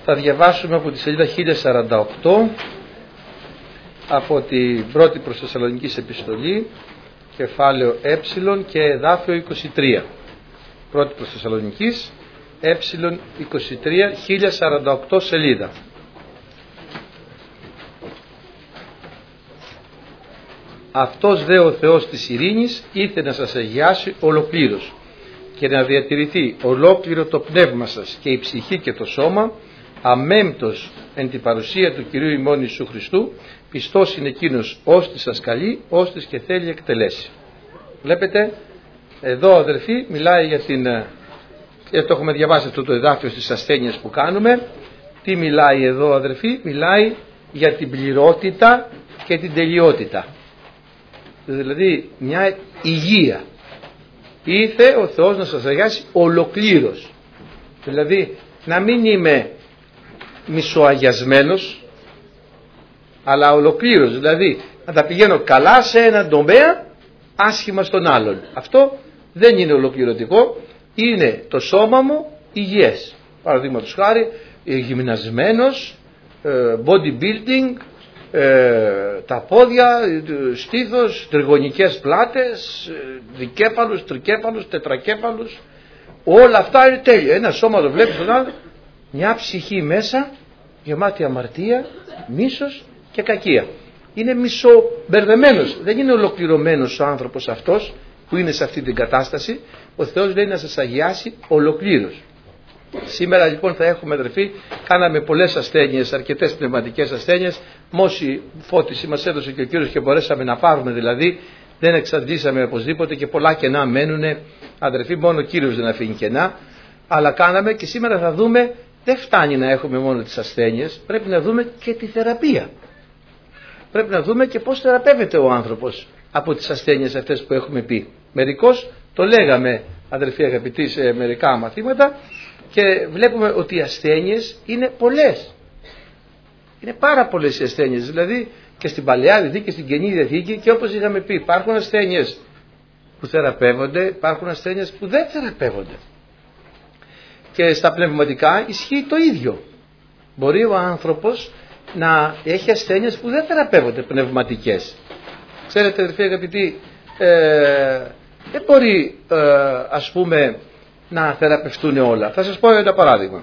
Θα διαβάσουμε από τη σελίδα 1048 από την πρώτη προς Θεσσαλονικής επιστολή, κεφάλαιο Ε και εδάφιο 23. Πρώτη προς Θεσσαλονικής, Ε23, 1048 σελίδα. Αυτός δε ο Θεός της ειρήνης ήθελε να σας αγιάσει ολοκλήρως και να διατηρηθεί ολόκληρο το πνεύμα σας και η ψυχή και το σώμα αμέμπτος εν την παρουσία του Κυρίου ημών Ιησού Χριστού, πιστός είναι εκείνος ώστις σας καλεί, ώστις και θέλει εκτελέσει. Βλέπετε, εδώ αδερφοί μιλάει για την, το έχουμε διαβάσει αυτό το εδάφιο στις ασθένειες που κάνουμε. Τι μιλάει εδώ αδερφοί? Μιλάει για την πληρότητα και την τελειότητα. Δηλαδή μια υγεία. Ήθε ο Θεός να σας αγιάσει ολοκλήρως. Δηλαδή να μην είμαι μισοαγιασμένος, αλλά ολοκλήρως. Δηλαδή να τα πηγαίνω καλά σε έναν τομέα, άσχημα στον άλλον. Αυτό δεν είναι ολοκληρωτικό. Είναι το σώμα μου υγιές. Παραδείγματος χάρη, γυμνασμένος, bodybuilding, τα πόδια, στήθος, τριγωνικές πλάτες, δικέπαλους, τρικέπαλους, τετρακέπαλους, όλα αυτά είναι τέλεια. Ένα σώμα το βλέπεις στον άλλο, μια ψυχή μέσα γεμάτη αμαρτία, μίσος και κακία. Είναι μισομπερδεμένος, δεν είναι ολοκληρωμένος ο άνθρωπος αυτός που είναι σε αυτή την κατάσταση. Ο Θεός λέει να σας αγιάσει ολοκλήρως. Σήμερα λοιπόν θα έχουμε αδερφοί, κάναμε πολλές ασθένειες, αρκετές πνευματικές ασθένειες. Μόση φώτιση μας έδωσε και ο Κύριος και μπορέσαμε να πάρουμε, δηλαδή δεν εξαντλήσαμε οπωσδήποτε και πολλά κενά μένουνε αδερφοί, μόνο ο Κύριος δεν αφήνει κενά, αλλά κάναμε και σήμερα θα δούμε, δεν φτάνει να έχουμε μόνο τις ασθένειες, πρέπει να δούμε και τη θεραπεία. Πρέπει να δούμε και πώς θεραπεύεται ο άνθρωπος από τις ασθένειες αυτές που έχουμε πει. Μερικώς το λέγαμε αδερφοί αγαπητοί σε μερικά μαθήματα, και βλέπουμε ότι οι ασθένειες είναι πολλές. Είναι πάρα πολλές οι ασθένειες. Δηλαδή και στην Παλαιά Διαθήκη και στην Καινή Διαθήκη, και όπως είχαμε πει, υπάρχουν ασθένειες που θεραπεύονται, υπάρχουν ασθένειες που δεν θεραπεύονται. Και στα πνευματικά ισχύει το ίδιο. Μπορεί ο άνθρωπος να έχει ασθένειες που δεν θεραπεύονται, πνευματικές. Ξέρετε αδερφοί αγαπητοί, δεν μπορεί ας πούμε να θεραπευτούν όλα. Θα σας πω ένα παράδειγμα.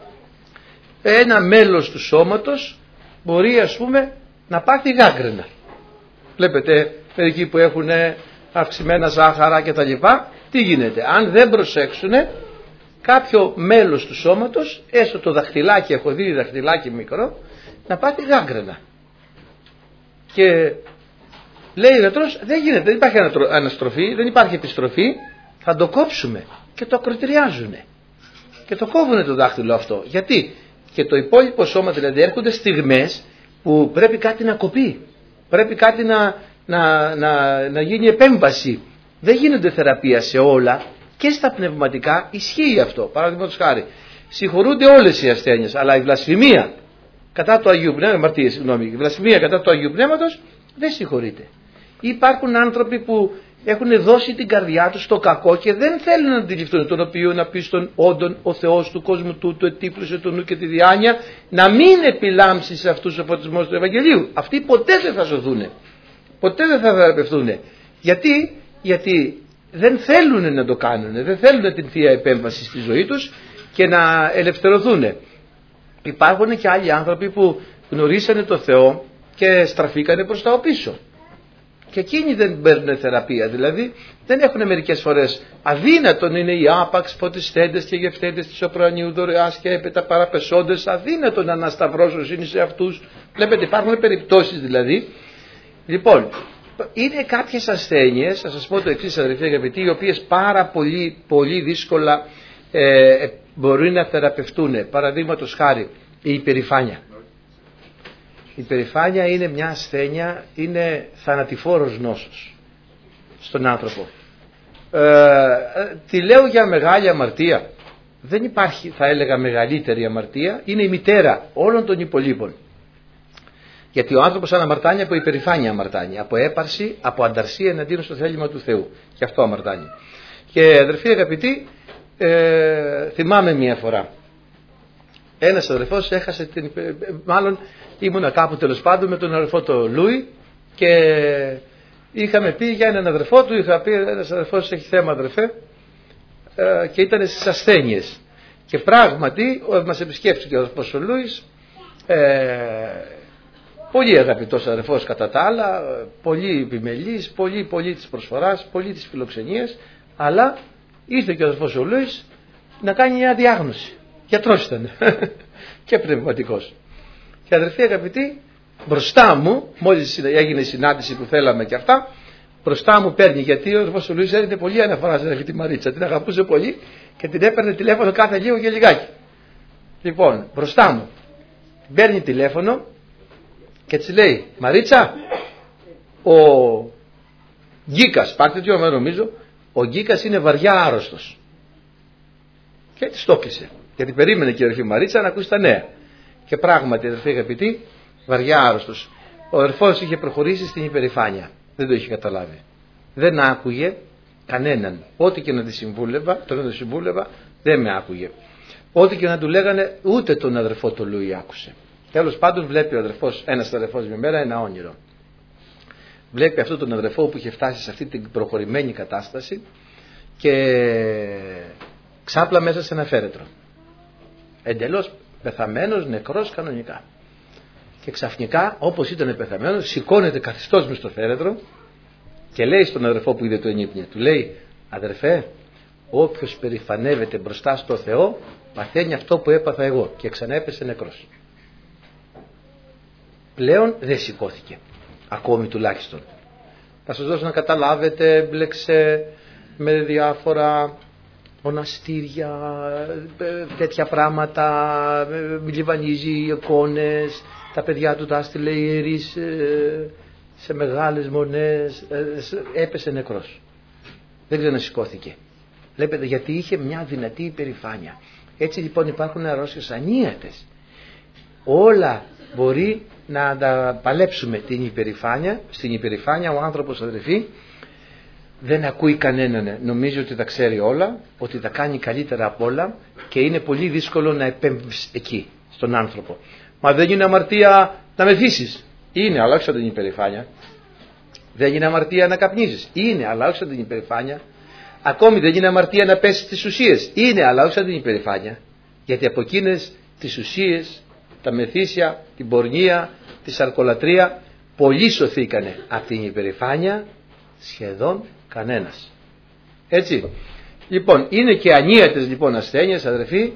Ένα μέλος του σώματος μπορεί ας πούμε να πάθει γάγκρενα. Βλέπετε μερικοί που έχουν αυξημένα ζάχαρα και τα λοιπά, τι γίνεται? Αν δεν προσέξουν κάποιο μέλος του σώματος, έστω το δαχτυλάκι, έχω δει δαχτυλάκι μικρό, να πάθει γάγκρενα. Και λέει ο γιατρός, δεν γίνεται, δεν υπάρχει αναστροφή, δεν υπάρχει επιστροφή, θα το κόψουμε. Και το ακροτηριάζουν και το κόβουν το δάχτυλο αυτό. Γιατί? Και το υπόλοιπο σώμα, δηλαδή έρχονται στιγμές που πρέπει κάτι να κοπεί, πρέπει κάτι να γίνει επέμβαση. Δεν γίνεται θεραπεία σε όλα, και στα πνευματικά ισχύει αυτό. Παραδείγματος χάρη, συγχωρούνται όλες οι ασθένειες, αλλά η βλασφημία κατά του Αγίου Πνεύματος, η βλασφημία κατά του Αγίου Πνεύματος δεν συγχωρείται. Υπάρχουν άνθρωποι που έχουν δώσει την καρδιά τους στο κακό και δεν θέλουν να αντιληφθούν τον οποίο να πει στον όντων ο Θεός του κόσμου τούτου ετύπλωσε το νου και τη διάνοια, να μην επιλάμψει σε αυτούς ο φωτισμός του Ευαγγελίου. Αυτοί ποτέ δεν θα σωθούν, ποτέ δεν θα θεραπευτούν. Γιατί δεν θέλουν να το κάνουν, δεν θέλουν την Θεία Επέμβαση στη ζωή τους και να ελευθερωθούν. Υπάρχουν και άλλοι άνθρωποι που γνωρίσανε το Θεό και στραφήκανε προς τα οπίσω. Και εκείνοι δεν παίρνουν θεραπεία, δηλαδή δεν έχουν μερικές φορές, αδύνατον είναι οι άπαξ φωτιστέντες και γευτέντες της οπρανίου δωρεάς και έπειτα παραπεσόντες, αδύνατον να ανασταυρώσουν είναι σε αυτούς. Βλέπετε, υπάρχουν περιπτώσεις δηλαδή. Λοιπόν, είναι κάποιες ασθένειες, θα σας πω το εξής αδερφοί αγαπητοί, οι οποίες πάρα πολύ δύσκολα μπορεί να θεραπευτούν. Παραδείγματος χάρη, η υπερηφάνεια. Η υπερηφάνεια είναι μια ασθένεια, είναι θανατηφόρος νόσος στον άνθρωπο. Τη λέω για μεγάλη αμαρτία. Δεν υπάρχει, θα έλεγα, μεγαλύτερη αμαρτία. Είναι η μητέρα όλων των υπολείπων. Γιατί ο άνθρωπος αναμαρτάνει από υπερηφάνεια, αμαρτάνει από έπαρση, από ανταρσία εναντίον στο θέλημα του Θεού. Γι' αυτό αμαρτάνει. Και αδερφοί αγαπητοί, θυμάμαι μια φορά ένας αδερφός έχασε μάλλον ήμουνα κάπου τέλος πάντων με τον αδερφό του Λούι και είχαμε πει για έναν αδερφό του, είχα πει ένας αδερφός έχει θέμα αδερφέ και ήταν στις ασθένειες και πράγματι μας επισκέφθηκε ο αδερφός ο Λούις, πολύ αγαπητός αδερφός κατά τα άλλα, πολύ επιμελής, πολύ της προσφοράς, πολύ της φιλοξενίας, αλλά ήρθε και ο αδερφός ο Λούις να κάνει μια διάγνωση. Γιατρός ήταν και πνευματικός. Και αδερφοί αγαπητοί, μπροστά μου, μόλις έγινε η συνάντηση που θέλαμε και αυτά, μπροστά μου παίρνει, γιατί ο αδερφός ο Λούις έδινε πολύ αναφορά στην αδερφή τη Μαρίτσα, την αγαπούσε πολύ και την έπαιρνε τηλέφωνο κάθε λίγο και λιγάκι. Λοιπόν, μπροστά μου παίρνει τηλέφωνο και της λέει, Μαρίτσα, ο Γκίκας, πάρτε τι όνομα νομίζω, ο Γκίκας είναι βαριά άρρωστος. Και της το κλείσε. Γιατί περίμενε και η αδερφή Μαρίτσα να ακούσει τα νέα. Και πράγματι, αδερφοί αγαπητοί, βαριά άρρωστος. Ο αδερφός είχε προχωρήσει στην υπερηφάνεια. Δεν το είχε καταλάβει. Δεν άκουγε κανέναν. Ό,τι και να τη συμβούλευα, δεν με άκουγε. Ό,τι και να του λέγανε, ούτε τον αδερφό του Λούι άκουσε. Τέλος πάντων, βλέπει ο αδερφός, ένας αδερφός μια μέρα, ένα όνειρο. Βλέπει αυτόν τον αδερφό που είχε φτάσει σε αυτή την προχωρημένη κατάσταση και ξάπλα μέσα σε ένα φέρετρο. Εντελώς πεθαμένος, νεκρός κανονικά. Και ξαφνικά, όπως ήταν πεθαμένος, σηκώνεται καθιστός μες στο φέρετρο και λέει στον αδερφό που είδε το ενύπνιο, του λέει, αδερφέ, όποιος περηφανεύεται μπροστά στο Θεό, παθαίνει αυτό που έπαθα εγώ. Και ξανέπεσε νεκρός. Πλέον δεν σηκώθηκε, ακόμη τουλάχιστον. Θα σας δώσω να καταλάβετε, μπλέξε με διάφορα μοναστήρια, τέτοια πράγματα, λιβανίζει εικόνες, τα παιδιά του τα έστειλε ιερείς σε μεγάλες μονές, έπεσε νεκρός. Δεν ξανασηκώθηκε. Βλέπετε, γιατί είχε μια δυνατή υπερηφάνεια. Έτσι λοιπόν υπάρχουν αρρώστιες ανίατες. Όλα μπορεί να τα παλέψουμε την υπερηφάνεια. Στην υπερηφάνεια ο άνθρωπος, αδερφοί, δεν ακούει κανέναν, νομίζει ότι τα ξέρει όλα, ότι τα κάνει καλύτερα από όλα και είναι πολύ δύσκολο να επέμβεις εκεί, στον άνθρωπο. Μα δεν είναι αμαρτία να μεθύσεις. Είναι, αλλά όχι σαν την υπερηφάνεια. Δεν είναι αμαρτία να καπνίζεις. Είναι, αλλά όχι σαν την υπερηφάνεια. Ακόμη δεν είναι αμαρτία να πέσεις τις ουσίες. Είναι, αλλά όχι σαν την υπερηφάνεια. Γιατί από εκείνες τις ουσίες, τα μεθύσια, την πορνεία, τη σαρκολατρία, πολλοί σωθήκανε. Από την υπερηφάνεια σχεδόν κανένας. Έτσι. Λοιπόν, είναι και ανίατες λοιπόν ασθένειες, αδερφοί.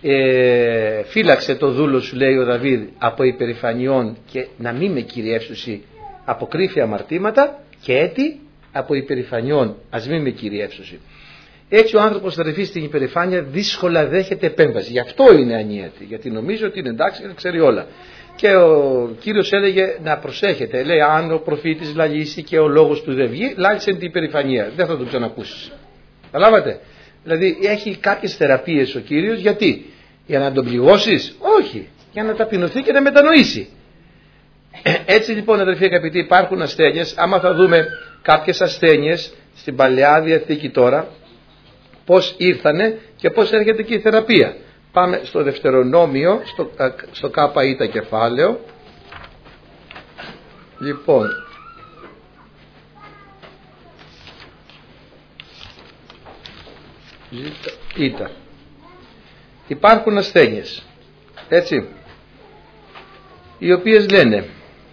Φύλαξε το δούλο σου, λέει ο Δαβίδ, από υπερηφανιών και να μην με κυριεύσουσι από κρύφια αμαρτήματα, και έτη από υπερηφανιών ας μην με κυριεύσουσι. Έτσι ο άνθρωπος, αδερφοί, στην υπερηφάνεια δύσκολα δέχεται επέμβαση. Γι' αυτό είναι ανίατη, γιατί νομίζω ότι είναι εντάξει και ξέρει όλα. Και ο Κύριος έλεγε να προσέχετε, λέει, αν ο προφήτης λαλήσει και ο λόγος του δεν βγει, λάλησε την υπερηφανία, δεν θα τον ξανακούσεις. Καταλάβατε? Δηλαδή έχει κάποιες θεραπείες ο Κύριος, γιατί? Για να τον πληγώσεις? Όχι, για να ταπεινωθεί και να μετανοήσει. Έτσι λοιπόν, αδερφοί αγαπητοί, υπάρχουν ασθένειες. Άμα θα δούμε κάποιες ασθένειες στην Παλαιά Διαθήκη τώρα, πώς ήρθανε και πώς έρχεται και η θεραπεία. Πάμε στο Δευτερονόμιο, στο ΚΙ κεφάλαιο. Λοιπόν, υπάρχουν ασθένειες, έτσι, οι οποίες λένε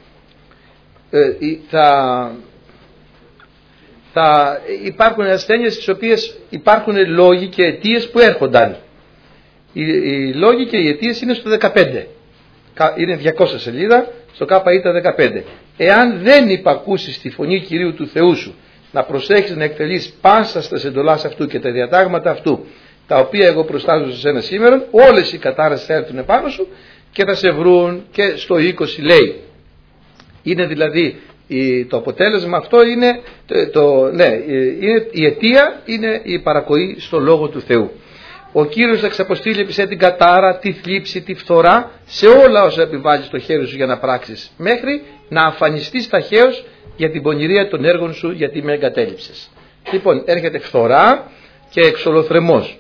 υπάρχουν ασθένειες στις οποίες υπάρχουν λόγοι και αιτίες που έρχονταν. Οι λόγοι και οι αιτίες είναι στο 15. Είναι 200 σελίδα, στο ΚΙ 15. Εάν δεν υπακούσεις τη φωνή Κυρίου του Θεού σου, να προσέχεις να εκτελείς πάσα στα εντολάς αυτού και τα διατάγματα αυτού, τα οποία εγώ προστάζω σε σένα σήμερα, όλες οι κατάρρες θα έρθουν επάνω σου και θα σε βρουν. Και στο 20 λέει, είναι δηλαδή το αποτέλεσμα αυτό είναι, είναι η αιτία, είναι η παρακοή στο Λόγο του Θεού. Ο Κύριος θα ξαποστείλει επί σε την κατάρα, τη θλίψη, τη φθορά, σε όλα όσα επιβάλλει στο χέρι σου για να πράξεις, μέχρι να αφανιστείς ταχαίως για την πονηρία των έργων σου, γιατί με εγκατέλειψες. Λοιπόν, έρχεται φθορά και εξολοθρεμός.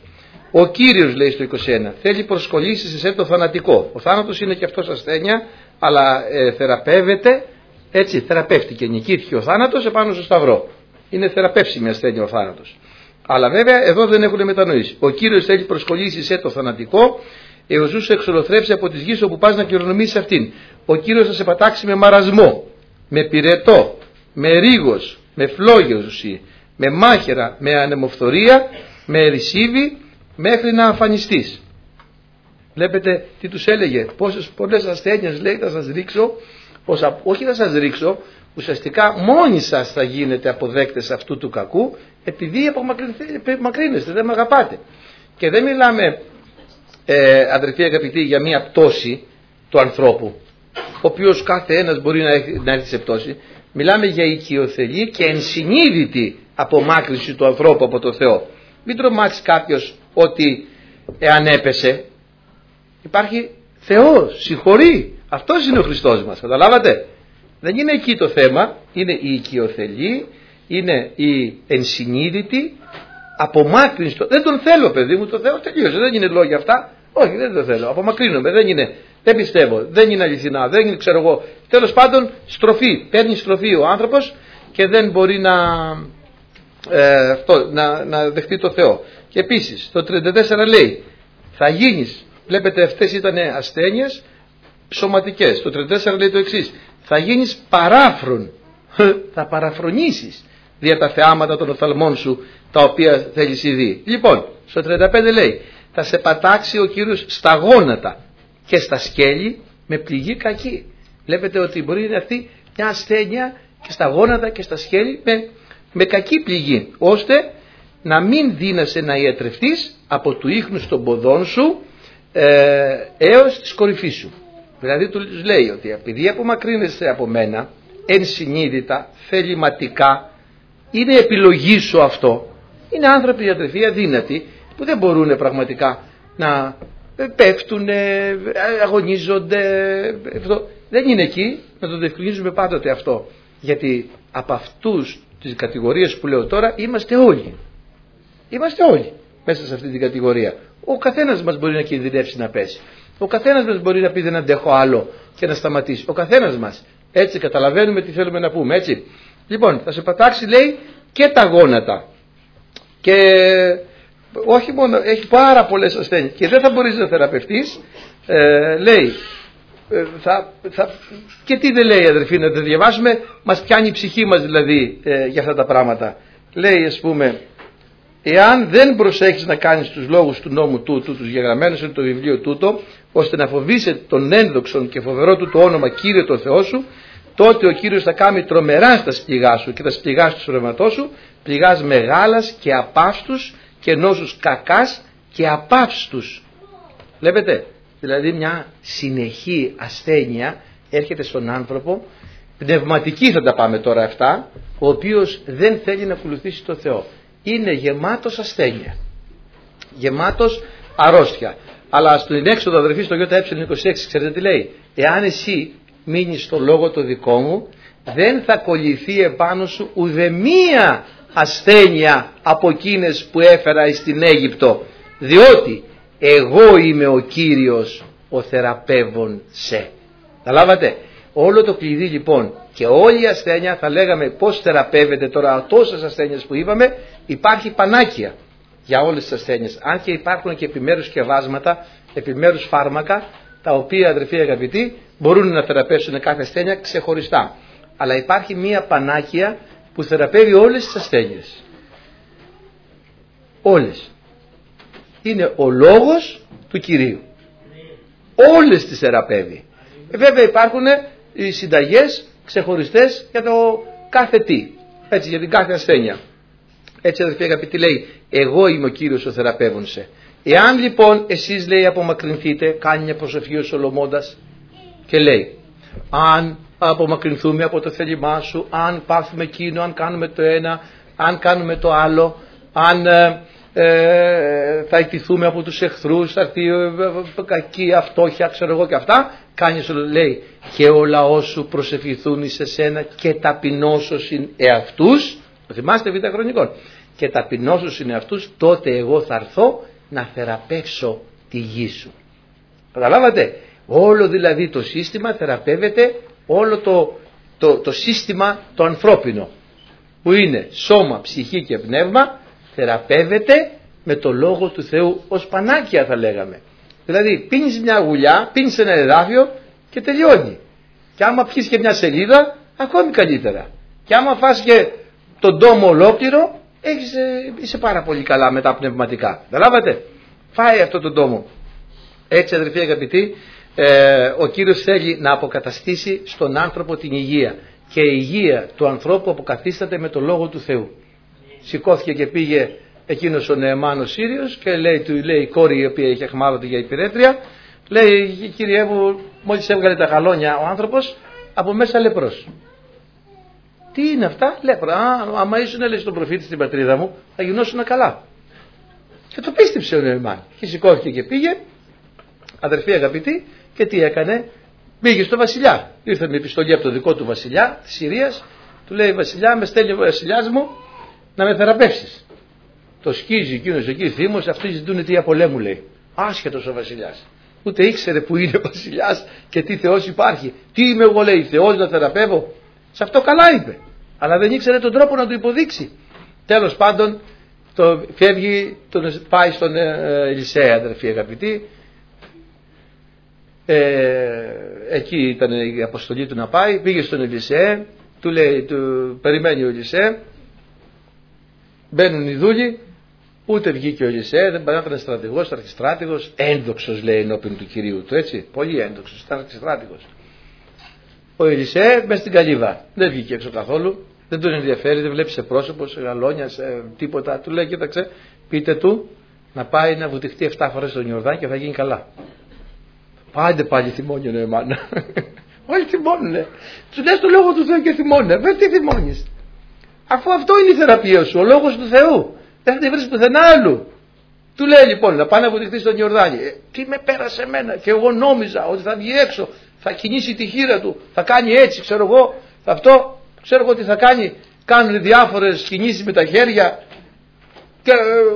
Ο Κύριος, λέει στο 21, θέλει προσκολήσεις σε το θανατικό. Ο θάνατος είναι και αυτός ασθένεια, αλλά θεραπεύεται, έτσι, θεραπεύτηκε, νικήθηκε ο θάνατος επάνω στο σταυρό. Είναι θεραπεύσιμη ασθένεια ο θάνατος. Αλλά βέβαια εδώ δεν έχουν μετανοήσει. Ο Κύριος θέλει προσκολήσεις σε το θανατικό, έως σου εξολοθρέψει από τις γης όπου πας να κληρονομήσεις αυτήν. Ο Κύριος θα σε πατάξει με μαρασμό, με πυρετό, με ρίγος, με φλόγιος, με μάχαιρα, με ανεμοφθορία, με ρησίβι, μέχρι να αφανιστείς. Βλέπετε τι τους έλεγε, πολλές ασθένειες, λέει, θα σας ρίξω, όχι θα σας ρίξω, ουσιαστικά μόνοι σας θα γίνετε αποδέκτες αυτού του κακού, επειδή απομακρύνεστε, δεν με αγαπάτε. Και δεν μιλάμε, αδερφοί αγαπητοί, για μία πτώση του ανθρώπου, ο οποίος κάθε ένας μπορεί να έρθει σε πτώση. Μιλάμε για οικειοθελή και ενσυνείδητη απομάκρυνση του ανθρώπου από το Θεό. Μην τρομάξει κάποιος ότι εάν έπεσε, υπάρχει Θεός, συγχωρεί. Αυτός είναι ο Χριστός μας, καταλάβατε. Δεν είναι εκεί το θέμα, είναι η οικειοθελή, είναι η ενσυνείδητη απομάκρυνση. Δεν τον θέλω, παιδί μου, το Θεό τελείωσε, δεν είναι λόγια αυτά. Όχι, δεν το θέλω, απομακρύνομαι, δεν πιστεύω, δεν είναι αληθινά, δεν είναι, ξέρω εγώ. Τέλος πάντων, στροφή, παίρνει στροφή ο άνθρωπος και δεν μπορεί να δεχτεί το Θεό. Και επίσης το 34 λέει, θα γίνεις, βλέπετε αυτές ήταν ασθένειες σωματικές. Το 34 λέει το εξής, θα γίνεις παράφρον, θα παραφρονήσεις δια τα θεάματα των οφθαλμών σου, τα οποία θέλεις ήδη. Λοιπόν, στο 35 λέει, θα σε πατάξει ο Κύριος στα γόνατα και στα σκέλη με πληγή κακή. Βλέπετε ότι μπορεί να έρθει μια ασθένεια και στα γόνατα και στα σκέλη με κακή πληγή, ώστε να μην δίνεσαι να ιατρευτείς από του ίχνους των ποδών σου έως της κορυφής σου. Δηλαδή τους λέει ότι επειδή απομακρύνεσαι από μένα ενσυνείδητα, θεληματικά, είναι επιλογή σου αυτό. Είναι άνθρωποι ιατρεφοί αδύνατοι που δεν μπορούν πραγματικά να πέφτουν, αγωνίζονται. Δεν είναι εκεί, να το διευκρινίζουμε πάντοτε αυτό. Γιατί από αυτούς τις κατηγορίες που λέω τώρα είμαστε όλοι. Είμαστε όλοι μέσα σε αυτή την κατηγορία. Ο καθένας μας μπορεί να κινδυνεύσει να πέσει. Ο καθένας μας μπορεί να πει δεν αντέχω άλλο και να σταματήσει. Ο καθένας μας. Έτσι καταλαβαίνουμε τι θέλουμε να πούμε, έτσι. Λοιπόν, θα σε πατάξει, λέει, και τα γόνατα. Και όχι μόνο, έχει πάρα πολλές ασθένειες και δεν θα μπορείς να θεραπευτείς. Λέει, και τι δεν λέει, αδερφοί, να τα διαβάσουμε, μας πιάνει η ψυχή μας δηλαδή για αυτά τα πράγματα. Λέει, ας πούμε, εάν δεν προσέχεις να κάνεις τους λόγους του νόμου τούτου, τους γεγραμμένους in το βιβλίο τούτο, ώστε να φοβείσαι τον ένδοξον και φοβερό του το όνομα Κύριε το Θεό σου, τότε ο Κύριος θα κάνει τρομερά στα σπληγά σου και τα σπληγά του ρευματό σου, πληγάς μεγάλας και απαύστους και νόσους κακάς και απαύστους. Βλέπετε, δηλαδή μια συνεχή ασθένεια έρχεται στον άνθρωπο, πνευματική θα τα πάμε τώρα αυτά, ο οποίος δεν θέλει να ακολουθήσει το Θεό. Είναι γεμάτος ασθένεια, γεμάτος αρρώστια. Αλλά στην έξοδο, αδερφοί, στο ΙΕ26, ξέρετε τι λέει, εάν εσύ μείνεις στο λόγο το δικό μου, δεν θα κολληθεί επάνω σου ουδεμία ασθένεια από εκείνες που έφερα στην Αίγυπτο, διότι εγώ είμαι ο Κύριος ο θεραπεύων σε. Τα λάβατε. Όλο το κλειδί λοιπόν και όλη η ασθένεια, θα λέγαμε πώς θεραπεύεται τώρα τόσες ασθένειες που είπαμε, υπάρχει πανάκια για όλες τις ασθένειες. Αν και υπάρχουν και επιμέρους σκευάσματα, επιμέρους φάρμακα, τα οποία, αδερφοί αγαπητοί, μπορούν να θεραπεύσουν κάθε ασθένεια ξεχωριστά. Αλλά υπάρχει μία πανάκια που θεραπεύει όλες τις ασθένειες. Όλες. Είναι ο λόγος του Κυρίου. Όλες τις θεραπεύει. Βέβαια υπάρχουν οι συνταγές ξεχωριστές για το κάθε τι. Έτσι, για την κάθε ασθένεια. Έτσι, αδερφοί αγαπητοί, λέει, εγώ είμαι ο Κύριος ο θεραπεύων σε. Εάν λοιπόν εσείς, λέει, απομακρυνθείτε, κάνει μια προσευχή ο Σολομώντας και λέει, αν απομακρυνθούμε από το θέλημά σου, αν πάθουμε εκείνο, αν κάνουμε το ένα, αν κάνουμε το άλλο, αν θα ιτηθούμε από τους εχθρούς, θα έρθει κακή φτώχεια, ξέρω εγώ και αυτά, κάνει, λέει, και ο λαός σου προσευχηθούν εις εσένα και ταπεινώσωσιν εαυτούς. Το θυμάστε, Β' Χρονικών. Και ταπεινώσωσιν εαυτούς, τότε εγώ θα έρθω να θεραπεύσω τη γη σου. Καταλάβατε, όλο δηλαδή το σύστημα θεραπεύεται, όλο το σύστημα το ανθρώπινο που είναι σώμα, ψυχή και πνεύμα, θεραπεύεται με το Λόγο του Θεού ως πανάκια, θα λέγαμε. Δηλαδή πίνεις μια γουλιά, πίνεις ένα εδάφιο και τελειώνει. Και άμα πιεις και μια σελίδα, ακόμη καλύτερα. Και άμα φας και τον τόμο ολόκληρο, είσαι πάρα πολύ καλά με τα πνευματικά. Καταλάβατε, φάει αυτό τον τόμο. Έτσι, αδερφοί αγαπητοί, ο Κύριος θέλει να αποκαταστήσει στον άνθρωπο την υγεία. Και η υγεία του ανθρώπου αποκαθίσταται με το Λόγο του Θεού. Σηκώθηκε και πήγε εκείνος ο Νεεμάν ο Σύριος και λέει η κόρη η οποία είχε αχμάλωτη για υπηρέτρια, λέει, κύριε μου, μόλις έβγαλε τα γαλόνια ο άνθρωπος, από μέσα λεπρός. Τι είναι αυτά? Λέπρα. Άμα ήσουν, έλεγε στον προφήτη στην πατρίδα μου, θα γινόσουν καλά. Και το πίστεψε ο Νεεμάν. Και σηκώθηκε και πήγε, αδερφοί αγαπητοί, και τι έκανε? Πήγε στο βασιλιά. Ήρθε με επιστολή από το δικό του βασιλιά της Συρίας, του λέει, βασιλιά, με στέλνει ο βασιλιάς μου να με θεραπεύσεις. Το σκίζει εκείνος εκεί θύμος, αυτοί ζητούν αιτία πολέμου, λέει. Άσχετος ο βασιλιάς. Ούτε ήξερε που είναι ο βασιλιάς και τι Θεός υπάρχει. Τι είμαι εγώ, λέει, Θεός να θεραπεύω? Σε αυτό καλά είπε. Αλλά δεν ήξερε τον τρόπο να του υποδείξει. Τέλος πάντων, φεύγει, πάει στον Ελισέα, αδερφοί αγαπητοί. Εκεί ήταν η αποστολή του να πάει. Πήγε στον Ελισέα, του λέει, περιμένει ο Ελισέα. Μπαίνουν οι δούλοι. Ούτε βγήκε ο Ελισέα, δεν ήταν στρατηγός, αρχιστράτηγος, ένδοξος λέει ενώπιον του Κυρίου του, έτσι, πολύ ένδοξος, ήταν αρχιστράτηγος. Ο Ελισέα μέσα στην καλύβα, δεν βγήκε έξω καθόλου, δεν τον ενδιαφέρει, δεν βλέπει σε πρόσωπο, σε γαλόνια, σε τίποτα. Του λέει, κοίταξε, πείτε του να πάει να βουτυχτεί 7 φορές στον Ιορδάνη και θα γίνει καλά. Πάντε πάλι θυμώνει ο Νεεμάν. Όλοι θυμώνουνε. Του λες το Λόγο του Θεού και θυμώνουνε. Τι θυμώνεις? Αφού αυτό είναι η θεραπεία σου, ο Λόγος του Θεού. Δεν θα τη βρεις πουθενά άλλου. Του λέει λοιπόν να πάει να βουτυχτεί στον Ιορδάνη. Τι με πέρασε εμένα? Και εγώ νόμιζα ότι θα βγει έξω, θα κινήσει τη χείρα του, θα κάνει έτσι, ξέρω εγώ, αυτό, ξέρω εγώ τι θα κάνει. Κάνουν διάφορες κινήσεις με τα χέρια και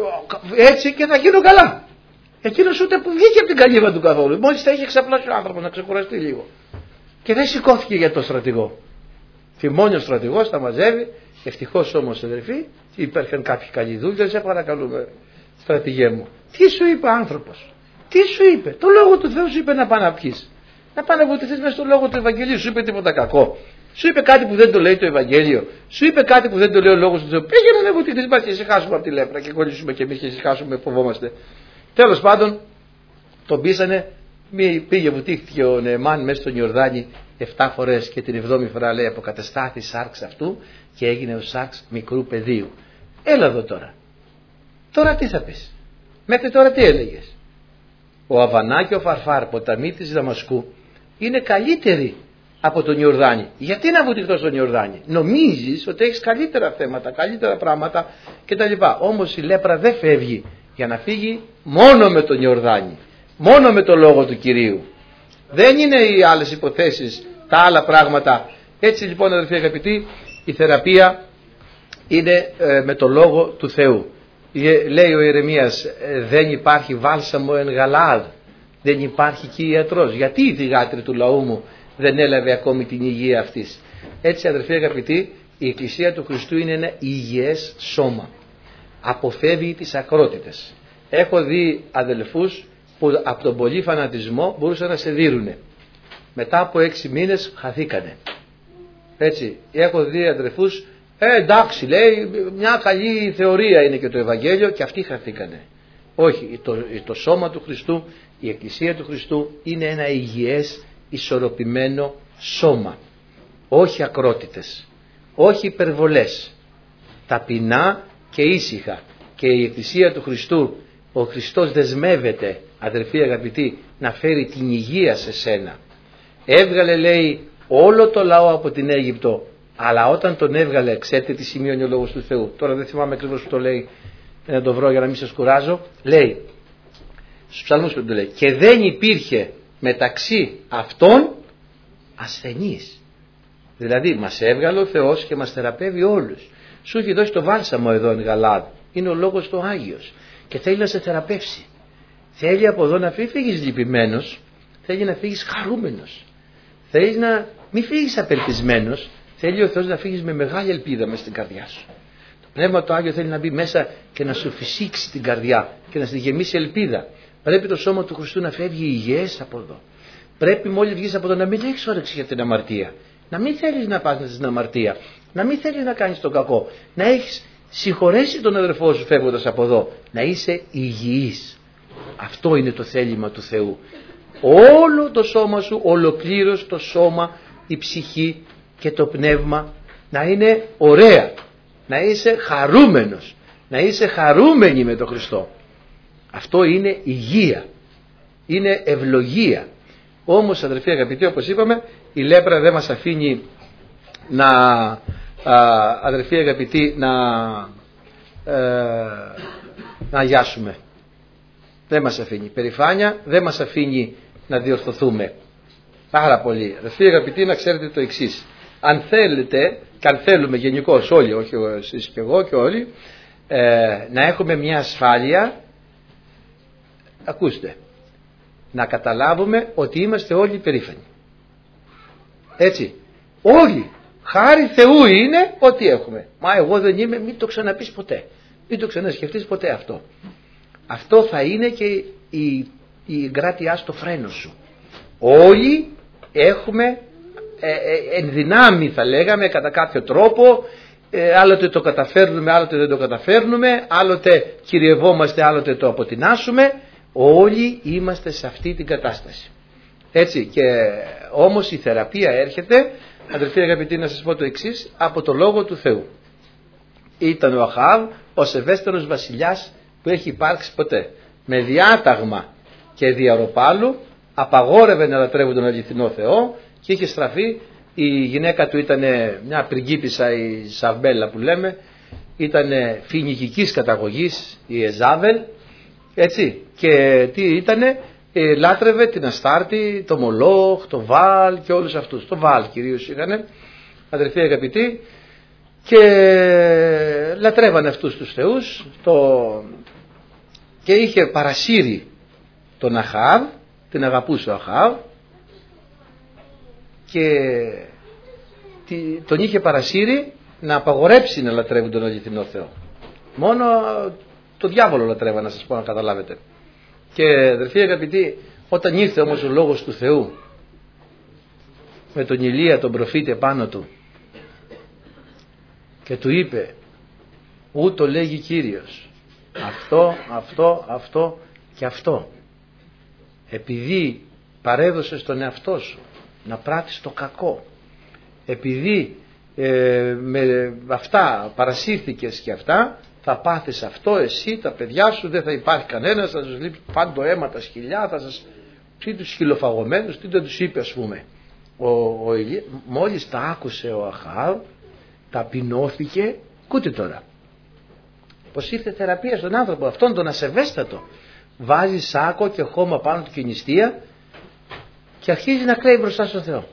έτσι και θα γίνω καλά. Εκείνος ούτε που βγήκε από την καλύβα του καθόλου. Μόλις θα είχε ξαπλώσει ο άνθρωπος να ξεκουραστεί λίγο. Και δεν σηκώθηκε για τον στρατηγό. Θυμώνει ο στρατηγός, τα μαζεύει. Ευτυχώς όμως, αδερφοί, υπήρχαν κάποιοι καλοί δούλοι. Σε παρακαλούμε, στρατηγέ μου, τι σου είπε άνθρωπος? Τι σου είπε? Το Λόγο του Θεού σου είπε να πάει να πιείς. Να πάει να βοηθηθείς μέσα στο Λόγο του Ευαγγελίου. Σου είπε τίποτα κακό? Σου είπε κάτι που δεν το λέει το Ευαγγέλιο? Σου είπε κάτι που δεν το λέει ο Λόγος του Θεού? Πήγαινε να βοηθηθείς, μας και ησυχάσουμε από τη λέπρα και κολλήσουμε και εμείς και ησυχάσουμε, φοβόμαστε. Τέλος πάντων, τον πείσανε, πήγε, βουτήχθηκε ο Νεεμάν μέσα στον Ιορδάνη 7 φορές και την 7η φορά λέει αποκατεστάθη σάρξ αυτού και έγινε ο σάρξ μικρού πεδίου. Έλα εδώ τώρα. Τώρα τι θα πεις? Μέχρι τώρα τι έλεγες? Ο Αβανά και ο Φαρφάρ, ποταμοί της Δαμασκού, είναι καλύτεροι από τον Ιορδάνη. Γιατί να βουτυχτώ στον Ιορδάνη? Νομίζεις ότι έχεις καλύτερα θέματα, καλύτερα πράγματα κτλ. Όμως η λέπρα δεν φεύγει για να φύγει μόνο με τον Ιορδάνη, μόνο με το Λόγο του Κυρίου. Δεν είναι οι άλλες υποθέσεις, τα άλλα πράγματα. Έτσι λοιπόν, αδελφοί αγαπητοί, η θεραπεία είναι με το Λόγο του Θεού. Λέει ο Ιερεμίας, δεν υπάρχει βάλσαμο εν Γαλαάδ, δεν υπάρχει και ιατρός. Γιατί η θυγάτρη του λαού μου δεν έλαβε ακόμη την υγεία αυτής? Έτσι, αδελφοί αγαπητοί, η Εκκλησία του Χριστού είναι ένα υγιές σώμα. Αποφεύγει τις ακρότητες. Έχω δει αδελφούς που από τον πολύ φανατισμό μπορούσαν να σε δίρουνε. Μετά από 6 μήνες χαθήκανε. Έτσι, έχω δει αδελφούς, εντάξει λέει, μια καλή θεωρία είναι και το Ευαγγέλιο, και αυτοί χαθήκανε. Όχι, το σώμα του Χριστού, η Εκκλησία του Χριστού είναι ένα υγιές, ισορροπημένο σώμα. Όχι ακρότητες, όχι υπερβολές, ταπεινά και ήσυχα. Και η Εκκλησία του Χριστού, ο Χριστός δεσμεύεται, αδελφοί αγαπητοί, να φέρει την υγεία σε σένα. Έβγαλε, λέει, όλο το λαό από την Αίγυπτο, αλλά όταν τον έβγαλε, ξέρετε τι σημειώνει ο Λόγος του Θεού? Τώρα δεν θυμάμαι ακριβώς που το λέει, να το βρω για να μην σας κουράζω. Λέει, στους ψαλμούς που το λέει, και δεν υπήρχε μεταξύ αυτών ασθενής. Δηλαδή μας έβγαλε ο Θεός και μας θεραπεύει όλους. Σου έχει δώσει το βάλσαμο εδώ εν Γαλάδ. Είναι ο Λόγος του Άγιος. και θέλει να σε θεραπεύσει. Θέλει από εδώ να μην φύγεις λυπημένος, θέλει να φύγεις χαρούμενος. Θέλει να μην φύγεις απελπισμένος, θέλει ο Θεός να φύγεις με μεγάλη ελπίδα μέσα στην καρδιά σου. Το Πνεύμα το Άγιο θέλει να μπει μέσα και να σου φυσήξει την καρδιά και να στη γεμίσει ελπίδα. Πρέπει το σώμα του Χριστού να φεύγει υγιές από εδώ. Πρέπει μόλις βγεις από εδώ να μην έχεις όρεξη για την αμαρτία. Να μην θέλεις να πας στην αμαρτία. Να μην θέλεις να κάνεις το κακό. Να έχεις συγχωρέσει τον αδερφό σου φεύγοντας από εδώ. Να είσαι υγιής. Αυτό είναι το θέλημα του Θεού. Όλο το σώμα σου, ολοκλήρως το σώμα, η ψυχή και το πνεύμα να είναι ωραία. Να είσαι χαρούμενος. Να είσαι χαρούμενη με τον Χριστό. Αυτό είναι υγεία. Είναι ευλογία. Όμως αδερφοί αγαπητοί, όπως είπαμε, η λέπρα δεν μας αφήνει να, αδερφοί αγαπητοί, να αγιάσουμε. Δεν μας αφήνει. Περηφάνεια δεν μας αφήνει να διορθωθούμε. Πάρα πολύ. Αδερφοί αγαπητοί, να ξέρετε το εξής. Αν θέλετε, και αν θέλουμε γενικώς όλοι, όχι εσείς και εγώ και όλοι, να έχουμε μια ασφάλεια, ακούστε, να καταλάβουμε ότι είμαστε όλοι περήφανοι. Έτσι. Όλοι. Χάρη Θεού είναι ό,τι έχουμε. Μα εγώ δεν είμαι, μην το ξαναπείς ποτέ. Μην το ξανασκεφτείς ποτέ αυτό. Αυτό θα είναι και η εγκράτειά στο φρένο σου. Όλοι έχουμε ενδυνάμει, θα λέγαμε, κατά κάποιο τρόπο, άλλοτε το καταφέρνουμε, άλλοτε δεν το καταφέρνουμε, άλλοτε κυριευόμαστε, άλλοτε το αποτινάσουμε. Όλοι είμαστε σε αυτή την κατάσταση. Έτσι, και όμως η θεραπεία έρχεται, αδελφοί αγαπητοί, να σας πω το εξής, από το Λόγο του Θεού. Ήταν ο Αχάβ ο σεβέστερος βασιλιάς που έχει υπάρξει ποτέ. Με διάταγμα και διαρροπάλου απαγόρευε να λατρεύουν τον αληθινό Θεό και είχε στραφεί. Η γυναίκα του ήταν μια πριγκίπισσα, η Σαβμπέλα που λέμε, ήταν φοινικικής καταγωγής, η Εζάβελ, έτσι, και τι ήτανε, λάτρευε την Αστάρτη, το Μολόχ, το Βάλ και όλους αυτούς. Το Βάλ κυρίως είχανε, αδερφοί αγαπητοί, και λατρεύανε αυτούς τους θεούς, και είχε παρασύρει τον Αχάβ, την αγαπούσε ο Αχάβ, και τον είχε παρασύρει να απαγορέψει να λατρεύουν τον αληθινό Θεό. Μόνο το διάβολο λατρεύα, να σας πω, να καταλάβετε. Και αδερφοί αγαπητοί, όταν ήρθε όμως ο Λόγος του Θεού με τον Ηλία τον προφήτη επάνω του και του είπε, ούτω λέγει Κύριος, αυτό και αυτό, επειδή παρέδωσες τον εαυτό σου να πράττεις το κακό, επειδή με αυτά παρασύρθηκες και αυτά, θα πάθεις αυτό εσύ, τα παιδιά σου, δεν θα υπάρχει κανένας, θα σας λείψει πάντο αίμα τα σκυλιά, θα σας πει τους χιλοφαγωμένους, τι δεν τους είπε ας πούμε. Μόλις τα άκουσε ο Αχάβ, ταπεινώθηκε, ακούτε τώρα, πως ήρθε θεραπεία στον άνθρωπο αυτόν τον ασεβέστατο. Βάζει σάκο και χώμα πάνω του και νηστεία και αρχίζει να κλαίει μπροστά στον Θεό.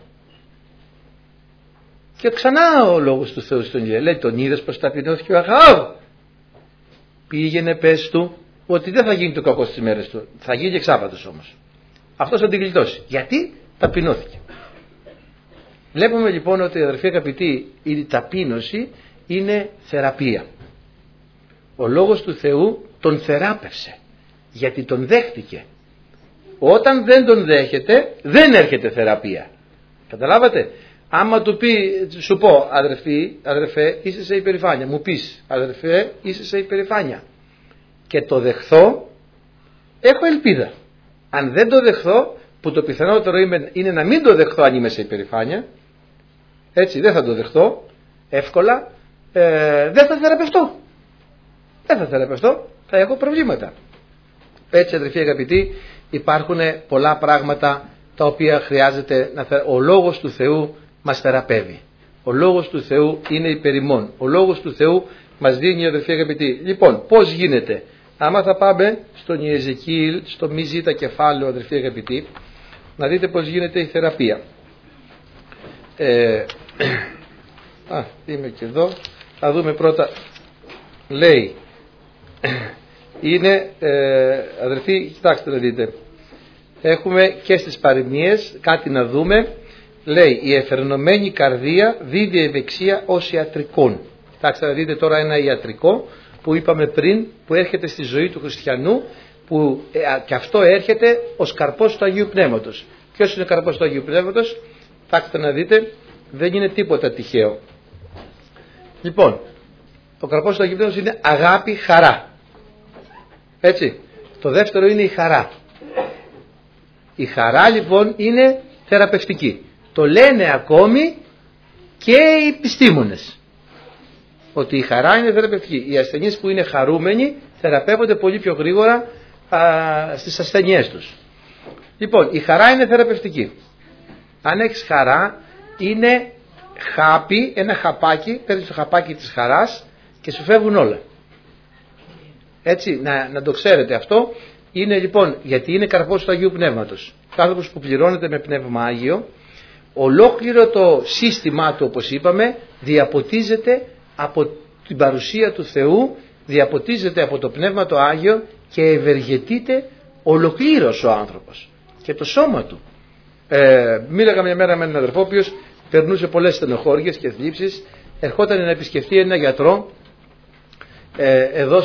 Και ξανά ο Λόγος του Θεού στον Ηλία λέει, τον είδες πως ταπεινώθηκε ο Αχάβ? Πήγαινε, πες του ότι δεν θα γίνει το κακό στις μέρες του, θα γίνει εξάπατος όμως. Αυτός θα την γλιτώσει. Γιατί? Ταπεινώθηκε. Βλέπουμε λοιπόν ότι, αδερφοί αγαπητοί, η ταπείνωση είναι θεραπεία. Ο Λόγος του Θεού τον θεράπευσε, γιατί τον δέχτηκε. Όταν δεν τον δέχεται, δεν έρχεται θεραπεία. Καταλάβατε? Άμα του πει, σου πω, αδερφέ, είσαι σε υπερηφάνεια. Μου πεις, αδερφέ, είσαι σε υπερηφάνεια. Και το δεχθώ, έχω ελπίδα. Αν δεν το δεχθώ, που το πιθανότερο είναι να μην το δεχθώ αν είμαι σε υπερηφάνεια, έτσι, δεν θα το δεχθώ εύκολα, δεν θα θεραπευτώ. Δεν θα θεραπευτώ, θα έχω προβλήματα. Έτσι, αδερφοί αγαπητοί, υπάρχουν πολλά πράγματα τα οποία χρειάζεται ο Λόγος του Θεού μας θεραπεύει. Ο Λόγος του Θεού είναι υπερημών. Ο Λόγος του Θεού μας δίνει, αδερφοί αγαπητοί. Λοιπόν, πώς γίνεται? Άμα θα πάμε στον Ιεζεκίηλ, στο μη ζήτα κεφάλαιο, αδερφοί αγαπητοί, να δείτε πώς γίνεται η θεραπεία. Είμαι και εδώ. Θα δούμε πρώτα, λέει, είναι, αδερφοί, κοιτάξτε να δείτε, έχουμε και στις παροιμίες κάτι να δούμε. Λέει, η εφερνωμένη καρδία δίδει ευεξία ως ιατρικόν. Κοιτάξτε να δείτε τώρα ένα ιατρικό που είπαμε πριν, που έρχεται στη ζωή του χριστιανού, που και αυτό έρχεται ως καρπός του Αγίου Πνεύματος. Ποιος είναι ο καρπός του Αγίου Πνεύματος? Κοιτάξτε να δείτε, δεν είναι τίποτα τυχαίο. Λοιπόν, ο καρπός του Αγίου Πνεύματος είναι αγάπη, χαρά. Έτσι. Το δεύτερο είναι η χαρά. Η χαρά λοιπόν είναι θεραπευτική. Το λένε ακόμη και οι επιστήμονες, ότι η χαρά είναι θεραπευτική. Οι ασθενείς που είναι χαρούμενοι θεραπεύονται πολύ πιο γρήγορα στις ασθενειές τους. Λοιπόν, η χαρά είναι θεραπευτική. Αν έχεις χαρά, είναι χάπι, ένα χαπάκι, παίρνεις το χαπάκι της χαράς και σου φεύγουν όλα. Έτσι, να το ξέρετε αυτό. Είναι λοιπόν, γιατί είναι καρπός του Αγίου Πνεύματος. Ο άνθρωπος που πληρώνεται με Πνεύμα Άγιο, ολόκληρο το σύστημά του, όπως είπαμε, διαποτίζεται από την παρουσία του Θεού, διαποτίζεται από το Πνεύμα το Άγιο και ευεργετείται ολοκλήρως ο άνθρωπος και το σώμα του. Μίλαγα μια μέρα με έναν αδερφό, ο οποίος περνούσε πολλές στενοχώριες και θλίψεις. Ερχόταν να επισκεφτεί ένα γιατρό εδώ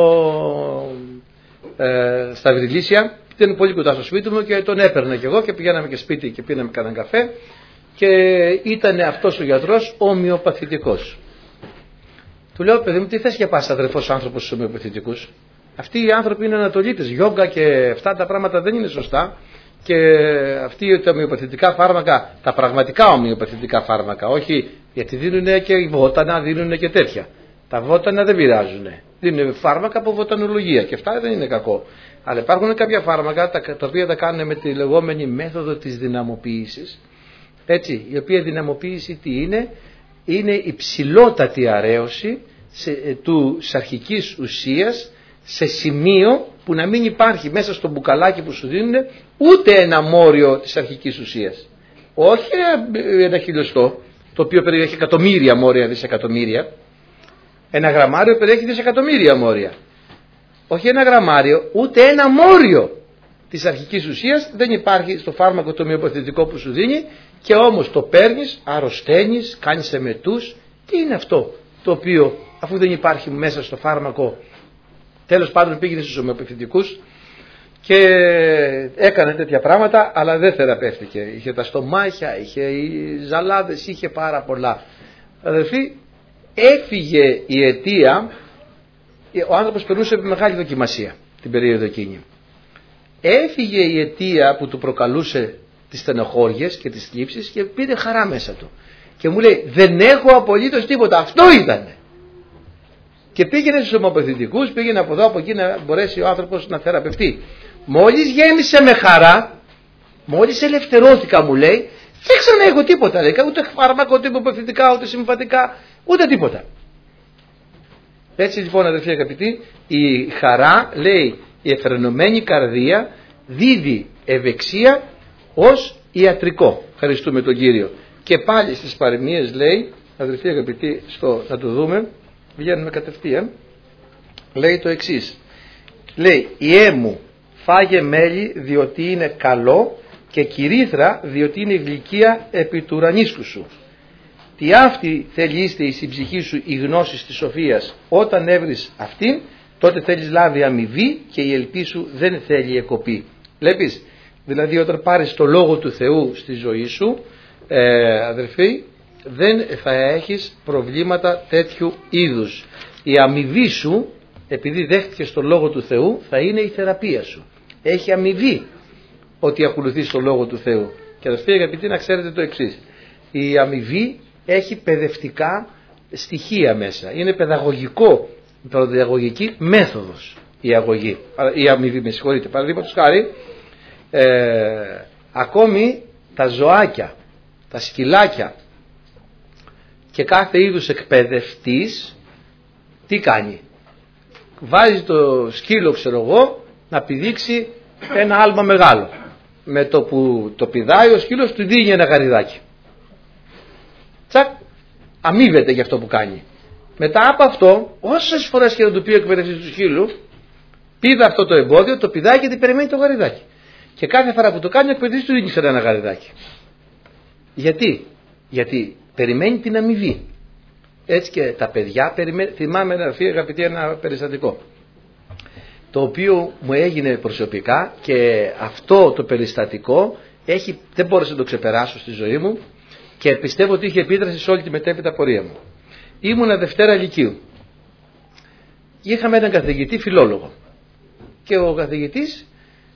στα Βρυλίσια. Ήταν πολύ κοντά στο σπίτι μου και τον έπαιρνα κι εγώ και πηγαίναμε και σπίτι και πίναμε κανέναν καφέ, και ήταν αυτός ο γιατρός ομοιοπαθητικός. Του λέω, παιδί μου, τι θες και πας αδερφός άνθρωπος στους ομοιοπαθητικούς? Αυτοί οι άνθρωποι είναι ανατολίτες, γιόγκα και αυτά τα πράγματα δεν είναι σωστά, και αυτοί τα ομοιοπαθητικά φάρμακα, τα πραγματικά ομοιοπαθητικά φάρμακα, όχι, γιατί δίνουν και βότανα, δίνουν και τέτοια. Τα βότανα δεν πειράζουν. Δίνουν φάρμακα από βοτανολογία και αυτά δεν είναι κακό. Αλλά υπάρχουν κάποια φάρμακα τα οποία τα κάνουν με τη λεγόμενη μέθοδο της δυναμοποίησης. Έτσι, η οποία δυναμοποίηση τι είναι? Είναι υψηλότατη αρέωση της αρχικής ουσίας σε σημείο που να μην υπάρχει μέσα στο μπουκαλάκι που σου δίνουν ούτε ένα μόριο της αρχικής ουσίας. Όχι ένα χιλιοστό, το οποίο περιέχει εκατομμύρια μόρια, δισεκατομμύρια. Ένα γραμμάριο περιέχει δισεκατομμύρια μόρια. Όχι ένα γραμμάριο, ούτε ένα μόριο της αρχικής ουσίας δεν υπάρχει στο φάρμακο το ομοιοπαθητικό που σου δίνει, και όμως το παίρνεις, αρρωσταίνεις, κάνεις εμετούς. Τι είναι αυτό το οποίο, αφού δεν υπάρχει μέσα στο φάρμακο? Τέλος πάντων, πήγαινε στους ομοιοπαθητικούς και έκανε τέτοια πράγματα, αλλά δεν θεραπεύτηκε. Είχε τα στομάχια, είχε οι ζαλάδες, είχε πάρα πολλά. Αδελφοί, έφυγε η αιτία. Ο άνθρωπος περνούσε μεγάλη δοκιμασία την περίοδο εκείνη. Έφυγε η αιτία που του προκαλούσε τις στενοχώριες και τις θλίψεις και πήρε χαρά μέσα του. Και μου λέει, δεν έχω απολύτως τίποτα. Αυτό ήτανε. Και πήγαινε στους ομοιοπαθητικούς, πήγαινε από εδώ από εκεί να μπορέσει ο άνθρωπος να θεραπευτεί. Μόλις γέμισε με χαρά, μόλις ελευθερώθηκα, μου λέει, δεν ξανά έχω τίποτα. Λέει, ούτε φάρμακο, ούτε ομοιοπαθητικά, ούτε συμβατικά, ούτε τίποτα. Έτσι λοιπόν, αδελφοί αγαπητοί, η χαρά, λέει, η εφρενωμένη καρδία δίδει ευεξία ως ιατρικό. Ευχαριστούμε τον Κύριο. Και πάλι στις παροιμίες λέει, αδελφοί αγαπητοί, να το δούμε, βγαίνουμε κατευθείαν, λέει το εξής. Λέει, ιέ μου, φάγε μέλι διότι είναι καλό, και κυρίθρα διότι είναι γλυκία επί του ουρανίσκου σου. Τι αυτή θέλει είστε η συμψυχή σου η γνώση της σοφίας. Όταν έβρεις αυτήν, τότε θέλεις λάβει αμοιβή και η ελπίση σου δεν θέλει εκοπή. Βλέπεις, δηλαδή όταν πάρεις το Λόγο του Θεού στη ζωή σου, αδερφοί, δεν θα έχεις προβλήματα τέτοιου είδους. Η αμοιβή σου, επειδή δέχτηκες το Λόγο του Θεού, θα είναι η θεραπεία σου. Έχει αμοιβή ότι ακολουθείς το Λόγο του Θεού. Και αδερφοί αγαπητοί, να ξέρετε το εξής. Η αμοιβή έχει παιδευτικά στοιχεία μέσα. Είναι παιδαγωγική μέθοδος η αμοιβή, με συγχωρείτε. Παραδείγματος χάρη, ακόμη τα ζωάκια, τα σκυλάκια και κάθε είδους εκπαιδευτής τι κάνει? Βάζει το σκύλο, ξέρω εγώ, να πηδήξει ένα άλμα μεγάλο. Με το που το πηδάει ο σκύλος του δίνει ένα γαριδάκι. Τσακ, αμείβεται για αυτό που κάνει. Μετά από αυτό, όσες φορές και να του πει ο εκπαιδευτής του σκύλου, Είδα αυτό το εμπόδιο, το πηδάκι τι περιμένει το γαριδάκι. Και κάθε φορά που το κάνει, ο εκπαιδευτής του δίνει σε ένα γαριδάκι. Γιατί περιμένει την αμοιβή. Έτσι και τα παιδιά θυμάμαι αγαπητοί, ένα περιστατικό το οποίο μου έγινε προσωπικά, και αυτό το περιστατικό δεν μπόρεσα να το ξεπεράσω στη ζωή μου και πιστεύω ότι είχε επίδραση σε όλη τη μετέπειτα πορεία μου. Ήμουνα Δευτέρα Λυκείου. Είχαμε έναν καθηγητή φιλόλογο και ο καθηγητής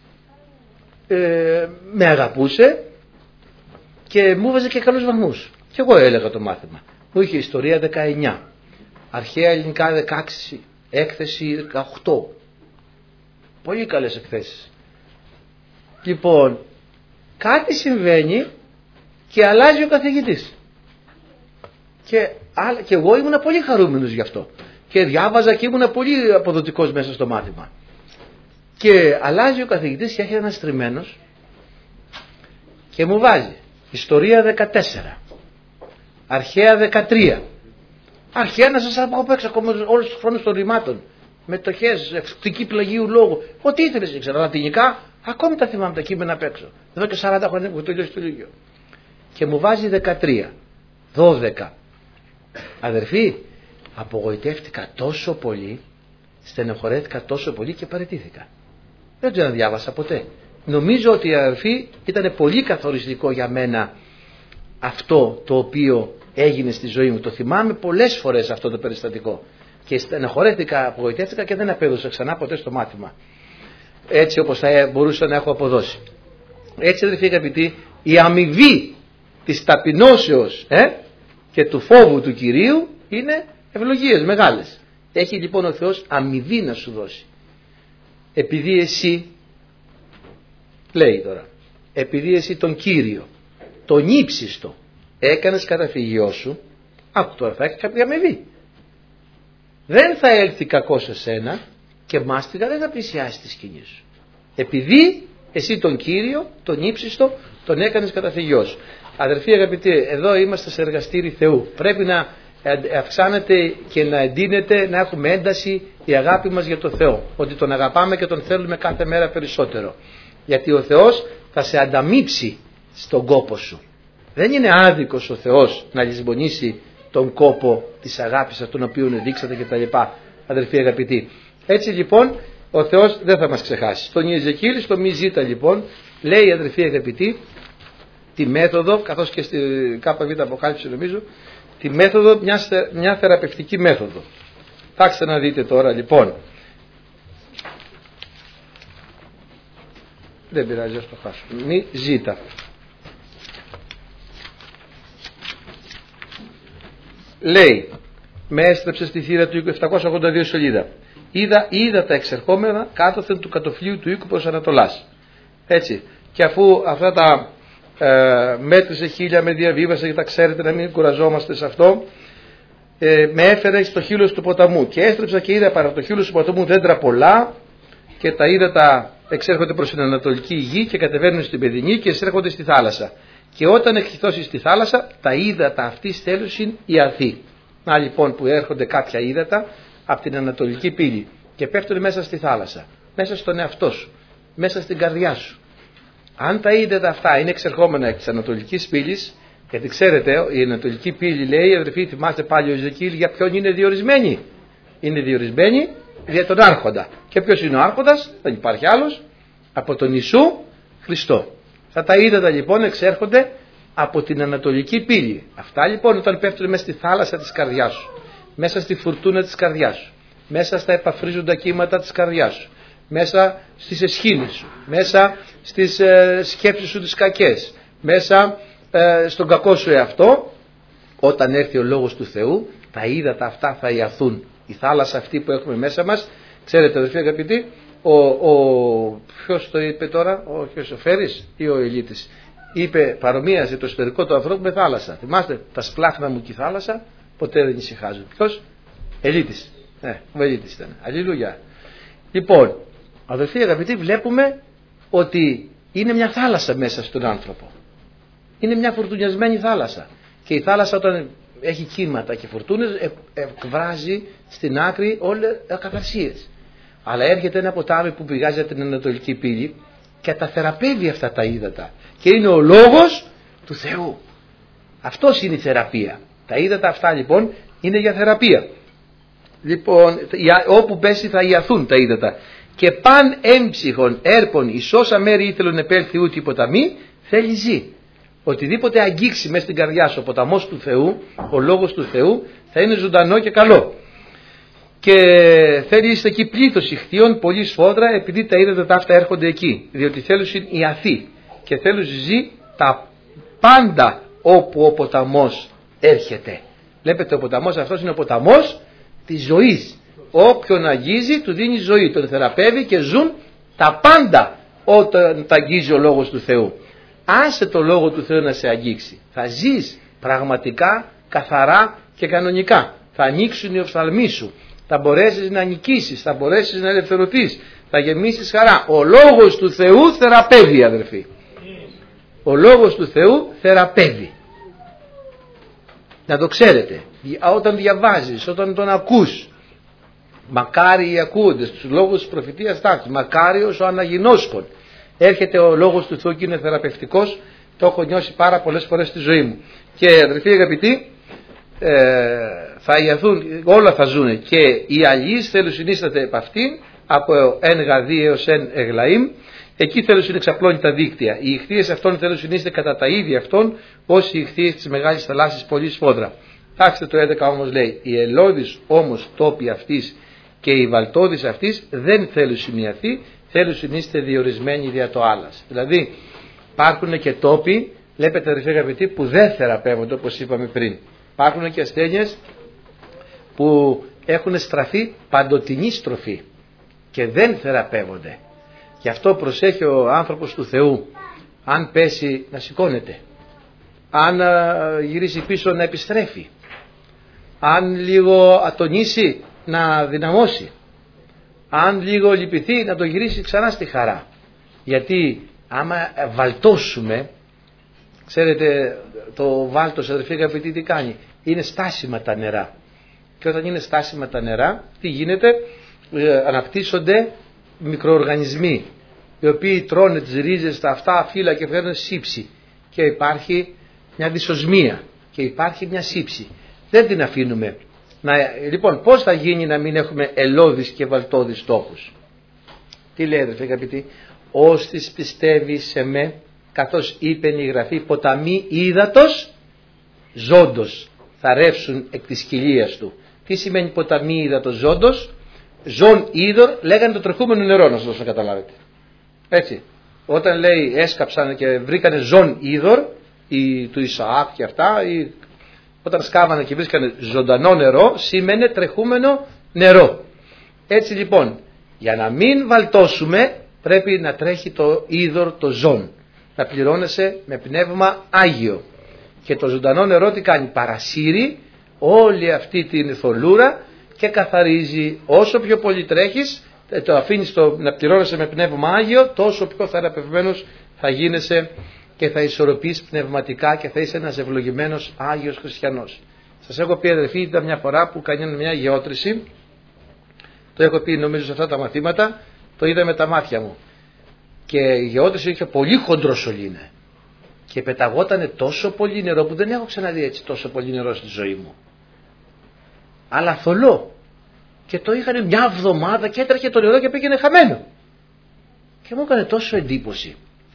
με αγαπούσε και μου βάζε και καλούς βαθμούς. Και εγώ έλεγα το μάθημα. Μου είχε ιστορία 19, αρχαία ελληνικά 16, έκθεση 18. Πολύ καλές εκθέσεις. Λοιπόν, κάτι συμβαίνει και αλλάζει ο καθηγητής. Και εγώ ήμουνα πολύ χαρούμενος γι' αυτό. Και διάβαζα και ήμουνα πολύ αποδοτικός μέσα στο μάθημα. Και αλλάζει ο καθηγητής και έχει ένας τριμμένος και μου βάζει ιστορία 14, αρχαία 13. Αρχαία να σας πω απ' έξω ακόμα όλους τους χρόνους των ρημάτων, μετοχές, ευκτική πλαγίου λόγου, ό,τι ήθελες, ήξερα λατινικά, ακόμη τα θυμάμαι τα κείμενα απ' έξω. Εδώ και 40 χρόνια που τελειώσει το Λύκειο. Και μου βάζει 13, 12. Αδερφοί, απογοητεύτηκα τόσο πολύ, στενοχωρέθηκα τόσο πολύ και παραιτήθηκα. Δεν το διάβασα ποτέ. Νομίζω ότι, αδερφοί, ήταν πολύ καθοριστικό για μένα αυτό το οποίο έγινε στη ζωή μου. Το θυμάμαι πολλές φορές αυτό το περιστατικό. Και στενοχωρέθηκα, απογοητεύτηκα και δεν απέδωσα ξανά ποτέ στο μάθημα. Έτσι όπως θα μπορούσα να έχω αποδώσει. Έτσι, αδερφοί αγαπητοί, η αμοιβή της ταπεινώσεως και του φόβου του Κυρίου είναι ευλογίες μεγάλες. Έχει λοιπόν ο Θεός αμοιβή να σου δώσει. Επειδή εσύ, λέει τώρα, επειδή εσύ τον Κύριο, τον ύψιστο, έκανες καταφυγιό σου, άκου τώρα, θα έχει κάποια αμοιβή. Δεν θα έλθει κακό σε σένα και μάστιγα δεν θα πλησιάσει τη σκηνή σου. Επειδή εσύ τον Κύριο, τον ύψιστο, τον έκανες καταφυγιό σου. Αδερφοί αγαπητοί, εδώ είμαστε σε εργαστήρι Θεού. Πρέπει να αυξάνεται και να εντείνεται, να έχουμε ένταση η αγάπη μας για τον Θεό. Ότι τον αγαπάμε και τον θέλουμε κάθε μέρα περισσότερο. Γιατί ο Θεός θα σε ανταμείψει στον κόπο σου. Δεν είναι άδικος ο Θεός να λησμονήσει τον κόπο της αγάπης τον οποίο δείξατε κτλ. Αδερφοί αγαπητοί. Έτσι λοιπόν ο Θεός δεν θα μας ξεχάσει. Στον Ιεζεκίηλ, στο μη ζήτα λοιπόν, λέει αδερφοί αγαπητοί, τη μέθοδο, καθώς και στη ΚΒ Αποκάλυψη νομίζω, τη μέθοδο, μια θεραπευτική μέθοδο. Θα ξαναδείτε τώρα λοιπόν. Δεν πειράζει, ας το χάσω. Μη ζήτα. Λέει, με έστρεψε στη θύρα του οίκου, 782 σελίδα. Είδα τα εξερχόμενα κάτωθεν του κατοφλίου του οίκου προς Ανατολάς. Έτσι. Και αφού αυτά τα μέτρησε 1000, με διαβίβασε και τα ξέρετε, να μην κουραζόμαστε σε αυτό, με έφερε στο χείλος του ποταμού και έστρεψα και είδα παρά το χείλος του ποταμού δέντρα πολλά και τα ύδατα εξέρχονται προς την ανατολική γη και κατεβαίνουν στην Πεδινή και εισέρχονται στη θάλασσα. Και όταν εκχυθώσει στη θάλασσα, τα ύδατα αυτή στέλνουν η αρθή. Να λοιπόν που έρχονται κάποια ύδατα από την ανατολική πύλη και πέφτουν μέσα στη θάλασσα, μέσα στον εαυτό σου, μέσα στην καρδιά σου. Αν τα ύδατα αυτά είναι εξερχόμενα εκ της ανατολικής πύλης, γιατί ξέρετε, η ανατολική πύλη λέει, αδερφοί, θυμάστε πάλι ο Ιεζεκίηλ για ποιον είναι διορισμένη. Είναι διορισμένη για τον Άρχοντα. Και ποιος είναι ο Άρχοντας? Δεν υπάρχει άλλος. Από τον Ιησού Χριστό. Αυτά τα ύδατα λοιπόν εξέρχονται από την ανατολική πύλη. Αυτά λοιπόν όταν πέφτουν μέσα στη θάλασσα της καρδιάς σου, μέσα στη φουρτούνα της καρδιάς σου, μέσα στα επαφρίζοντα κύματα της καρδιάς σου, μέσα στις εσχήνες σου, μέσα στις σκέψεις σου τις κακές, μέσα στον κακό σου εαυτό, όταν έρθει ο Λόγος του Θεού, τα ύδατα αυτά θα ιαθούν. Η θάλασσα αυτή που έχουμε μέσα μας, ξέρετε αδελφοί αγαπητοί, ποιος το είπε τώρα, ο Φέρης ή ο Ελίτης, είπε, παρομοίασε το εσωτερικό του ανθρώπου με θάλασσα. Θυμάστε, τα σπλάχνα μου και η θάλασσα ποτέ δεν ησυχάζουν. Ποιος? Ελίτης. Ο Ελίτης ήταν. Αλληλούια. Λοιπόν, αδελφοί αγαπητοί, βλέπουμε ότι είναι μια θάλασσα μέσα στον άνθρωπο. Είναι μια φουρτουνιασμένη θάλασσα. Και η θάλασσα όταν έχει κύματα και φουρτούνες εκβράζει στην άκρη όλες ακαθαρσίες. Αλλά έρχεται ένα ποτάμι που πηγάζει από την Ανατολική Πύλη και τα θεραπεύει αυτά τα ύδατα. Και είναι ο λόγος του Θεού. Αυτός είναι η θεραπεία. Τα ύδατα αυτά λοιπόν είναι για θεραπεία. Λοιπόν, όπου πέσει θα ιαθούν τα ύδατα. Και παν έμψυχον έρπον εις όσα μέρη ήθελον επέλθει ούτι ποταμή, θέλει ζει. Οτιδήποτε αγγίξει μέσα στην καρδιά σου ο ποταμός του Θεού, ο λόγος του Θεού, θα είναι ζωντανό και καλό. Και θέλει είστε εκεί πλήθος ηχθείων, πολύ σφόδρα, επειδή τα ύδατα αυτά έρχονται εκεί. Διότι θέλουν ιαθεί και θέλουν ζει τα πάντα όπου ο ποταμός έρχεται. Βλέπετε, ο ποταμός αυτός είναι ο ποταμός της ζωής. Όποιον αγγίζει του δίνει ζωή, τον θεραπεύει και ζουν τα πάντα όταν τα αγγίζει ο λόγος του Θεού. Άσε το λόγο του Θεού να σε αγγίξει. Θα ζεις πραγματικά, καθαρά και κανονικά. Θα ανοίξουν οι οφθαλμοί σου. Θα μπορέσεις να νικήσεις, θα μπορέσεις να ελευθερωθείς, θα γεμίσεις χαρά. Ο λόγος του Θεού θεραπεύει, αδερφοί. Ο λόγος του Θεού θεραπεύει. Να το ξέρετε. Όταν διαβάζεις, όταν τον ακούς, μακάρι οι ακούοντες τους λόγους της προφητείας τάξης, μακάριος ο αναγινώσκων. Έρχεται ο λόγος του Θεού και είναι θεραπευτικός. Το έχω νιώσει πάρα πολλές φορές στη ζωή μου. Και αδερφοί αγαπητοί, θα ιαθούν, όλα θα ζουν. Και οι αλλοίς θέλουν συνίσταται επ' αυτήν, από εν γαδί έως εν εγλαΐμ. Εκεί θέλουν συνεξαπλώνει τα δίκτυα. Οι ηχθείες αυτών θέλουν συνίσταται κατά τα ίδια αυτών, ως οι ηχθείες της μεγάλης θαλάσσης πολύ σφόδρα. Τάξτε το 11 όμως λέει, οι ελώδεις όμως τόποι αυτής και οι βαλτώδεις αυτής δεν θέλουν σημειωθεί, θέλουν συνίσταται διορισμένοι δια το άλλας. Δηλαδή υπάρχουν και τόποι, βλέπετε αδερφοί αγαπητοί, που δεν θεραπεύονται όπως είπαμε πριν. Υπάρχουν και ασθένειες που έχουν στραφεί παντοτινή στροφή και δεν θεραπεύονται. Γι' αυτό προσέχει ο άνθρωπος του Θεού, αν πέσει να σηκώνεται, αν γυρίσει πίσω να επιστρέφει, αν λίγο ατονίσει να δυναμώσει, αν λίγο λυπηθεί να το γυρίσει ξανά στη χαρά. Γιατί άμα βαλτώσουμε, ξέρετε το βάλτος αδερφοί αγαπητοί τι κάνει, είναι στάσιμα τα νερά. Και όταν είναι στάσιμα τα νερά, τι γίνεται, αναπτύσσονται μικροοργανισμοί οι οποίοι τρώνε τις ρίζες, τα αυτά φύλλα και φέρνουν σύψη και υπάρχει μια δυσοσμία και υπάρχει μια σύψη. Δεν την αφήνουμε. Λοιπόν, πώς θα γίνει να μην έχουμε ελώδεις και βαλτώδεις τόπους? Τι λέει αδερφοί αγαπητοί? Όστις πιστεύει σε με, καθώς είπε η Γραφή, ποταμοί ύδατος ζώντος θα ρεύσουν εκ της κοιλίας του. Τι σημαίνει ποταμοί ύδατος ζώντος? Ζών είδωρ λέγανε το τρεχούμενο νερό, να σας δώσω να καταλάβετε. Έτσι, όταν λέει έσκαψαν και βρήκανε ζών είδωρ του Ισαάκ και αυτά, όταν σκάβανε και βρίσκανε ζωντανό νερό, σήμαινε τρεχούμενο νερό. Έτσι λοιπόν, για να μην βαλτώσουμε πρέπει να τρέχει το είδωρ το ζών, να πληρώνεσαι με πνεύμα Άγιο. Και το ζωντανό νερό τι κάνει? Παρασύρει όλη αυτή την θολούρα και καθαρίζει. Όσο πιο πολύ τρέχεις, το αφήνεις να πληρώνεσαι με πνεύμα Άγιο, τόσο πιο θεραπευμένος θα γίνεσαι και θα ισορροπείς πνευματικά και θα είσαι ένας ευλογημένος Άγιος Χριστιανός. Σας έχω πει αδερφοί, ήταν μια φορά που κάνει μια γεώτρηση, το έχω πει νομίζω σε αυτά τα μαθήματα, το είδα με τα μάτια μου. Και η γεώτρηση είχε πολύ χοντρό σωλήνα και πεταγότανε τόσο πολύ νερό που δεν έχω ξαναδεί έτσι τόσο πολύ νερό στη ζωή μου. Αλλά θολό. Και το είχαν μια εβδομάδα και έτρεχε το νερό και πήγαινε χαμένο. Και μου έκανε τόσο εντύπωση.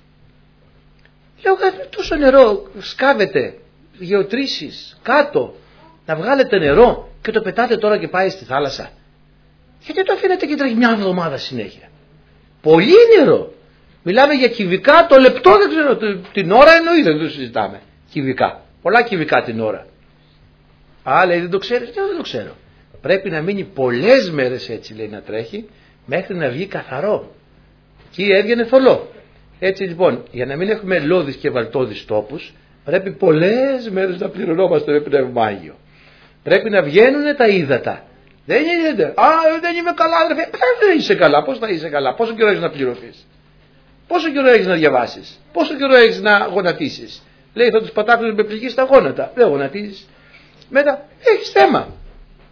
Λέω, τόσο νερό σκάβεται, γεωτρήσεις κάτω, να βγάλετε νερό και το πετάτε τώρα και πάει στη θάλασσα. Γιατί το αφήνετε και τρέχει μια εβδομάδα συνέχεια? Πολύ νερό. Μιλάμε για κυβικά το λεπτό, δεν ξέρω, την ώρα εννοείται, δεν το συζητάμε. Κυβικά, πολλά κυβικά την ώρα. Α, λέει, δεν το ξέρεις? Δεν το ξέρω. Πρέπει να μείνει πολλές μέρες έτσι, λέει, να τρέχει μέχρι να βγει καθαρό. Και έβγαινε θολό. Έτσι λοιπόν, για να μην έχουμε λώδεις και βαλτώδεις τόπους, πρέπει πολλές μέρες να πληρωνόμαστε με πνεύμα Άγιο. Πρέπει να βγαίνουν τα ύδατα. Δεν είναι, δεν είμαι καλά, αδερφέ. Δεν είσαι καλά. Πώς θα είσαι καλά? Πόσο καιρό έχεις να πληρωθείς? Πόσο καιρό έχεις να διαβάσεις? Πόσο καιρό έχεις να γονατίσεις? Λέει, θα τους πατάξουν με πληγή στα γόνατα. Δεν γονατίζεις. Μετά έχεις θέμα.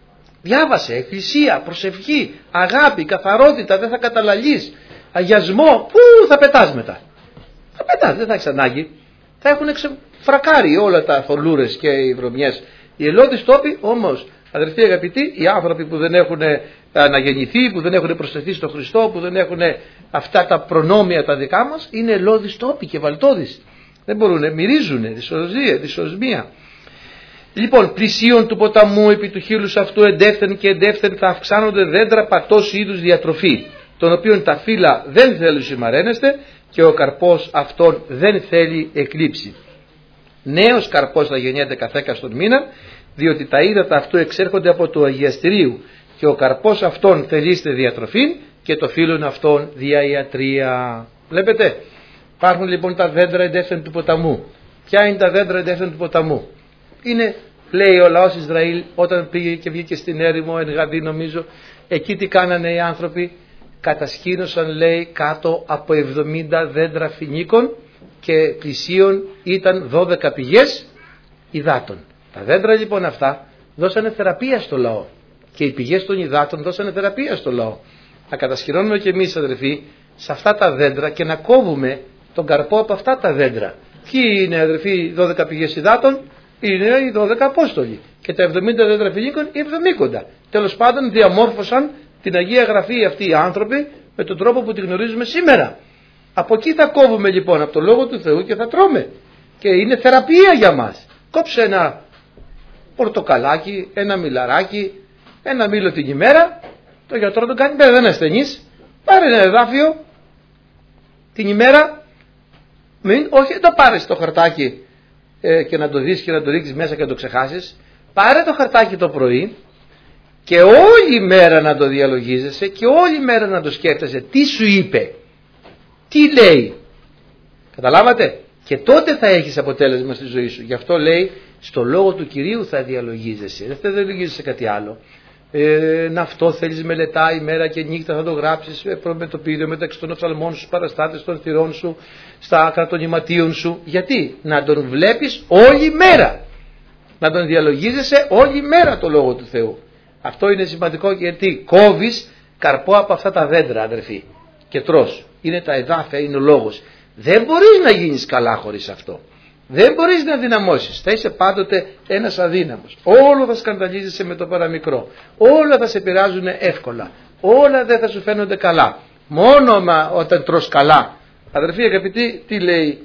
Διάβασε, εκκλησία, προσευχή, αγάπη, καθαρότητα, δεν θα καταλαλείς, αγιασμό. Πού θα πετάς μετά? Θα πετάς, δεν θα έχεις ανάγκη. Θα έχουν φρακάρει όλα τα θολούρες και οι βρωμιές. Οι ελώδεις τόποι όμως, αδερφοί αγαπητοί, οι άνθρωποι που δεν έχουν αναγεννηθεί, που δεν έχουν προσθεθεί στον Χριστό, που δεν έχουν αυτά τα προνόμια τα δικά μας, είναι ελώδεις τόποι και βαλτώδεις. Δεν μπορούν, μυρίζουν, δυσοσμία. Λοιπόν, πλησίον του ποταμού επί του χείλους αυτού εντεύθεν και εντεύθεν θα αυξάνονται δέντρα πατός είδους διατροφή, των οποίων τα φύλλα δεν θέλουν σημαραίνεστε και ο καρπός αυτόν δεν θέλει εκλείψη. Νέος καρπός θα γεννιέται καθέκα στον μήνα, διότι τα ύδατα αυτού εξέρχονται από το αγιαστηρίου και ο καρπός αυτόν θελείστε διατροφή και το φύλλον αυτόν δια ιατρία. Βλέπετε, υπάρχουν λοιπόν τα δέντρα εντεύθεν του ποταμού. Ποια είναι τα δέντρα εντεύθεν του ποταμού? Είναι, λέει ο λαός Ισραήλ, όταν πήγε και βγήκε στην έρημο Εν Γαδί, νομίζω, εκεί τι κάνανε οι άνθρωποι? Κατασκήνωσαν, λέει, κάτω από 70 δέντρα φοινίκων και πλησίον ήταν 12 πηγές υδάτων. Τα δέντρα λοιπόν αυτά δώσανε θεραπεία στο λαό και οι πηγές των υδάτων δώσανε θεραπεία στο λαό. Να κατασκηνώνουμε και εμείς, αδερφοί, σε αυτά τα δέντρα και να κόβουμε τον καρπό από αυτά τα δέντρα. Ποιοι είναι, αδερφοί, 12 πηγές υδάτων? Είναι οι 12 Απόστολοι και τα 70 δέντρα φοινίκων οι 70. Τέλος πάντων διαμόρφωσαν την Αγία Γραφή αυτοί οι άνθρωποι με τον τρόπο που τη γνωρίζουμε σήμερα. Από εκεί θα κόβουμε λοιπόν από το Λόγο του Θεού και θα τρώμε. Και είναι θεραπεία για μας. Κόψε ένα πορτοκαλάκι, ένα μιλαράκι, ένα μήλο την ημέρα. Το γιατρό τον κάνει, δεν είναι ασθενής. Πάρε ένα εδάφιο την ημέρα. Όχι, το πάρεις το χαρτάκι και να το δεις και να το ρίξεις μέσα και να το ξεχάσεις. Πάρε το χαρτάκι το πρωί και όλη μέρα να το διαλογίζεσαι και όλη μέρα να το σκέφτεσαι. Τι σου είπε, τι λέει. Καταλάβατε? Και τότε θα έχεις αποτέλεσμα στη ζωή σου. Γι' αυτό λέει, στο Λόγο του Κυρίου θα διαλογίζεσαι. Δεν θα διαλογίζεσαι κάτι άλλο. Αυτό θέλεις μελετά ημέρα και νύχτα, θα το γράψεις με το πύριο μεταξύ των οφθαλμών σου, παραστάτες των θυρών σου, στα άκρα των ηματίων σου. Γιατί? Να τον βλέπεις όλη μέρα. Να τον διαλογίζεσαι όλη μέρα το Λόγο του Θεού. Αυτό είναι σημαντικό, γιατί κόβεις καρπό από αυτά τα δέντρα, αδερφοί, και τρως. Είναι τα εδάφια, είναι ο λόγος. Δεν μπορείς να γίνεις καλά χωρίς αυτό. Δεν μπορείς να δυναμώσεις. Θα είσαι πάντοτε ένας αδύναμος. Όλο θα σκανδαλίζεσαι με το παραμικρό. Όλα θα σε πειράζουν εύκολα. Όλα δεν θα σου φαίνονται καλά. Μόνο όταν τρως καλά. Αδερφοί αγαπητοί, τι λέει?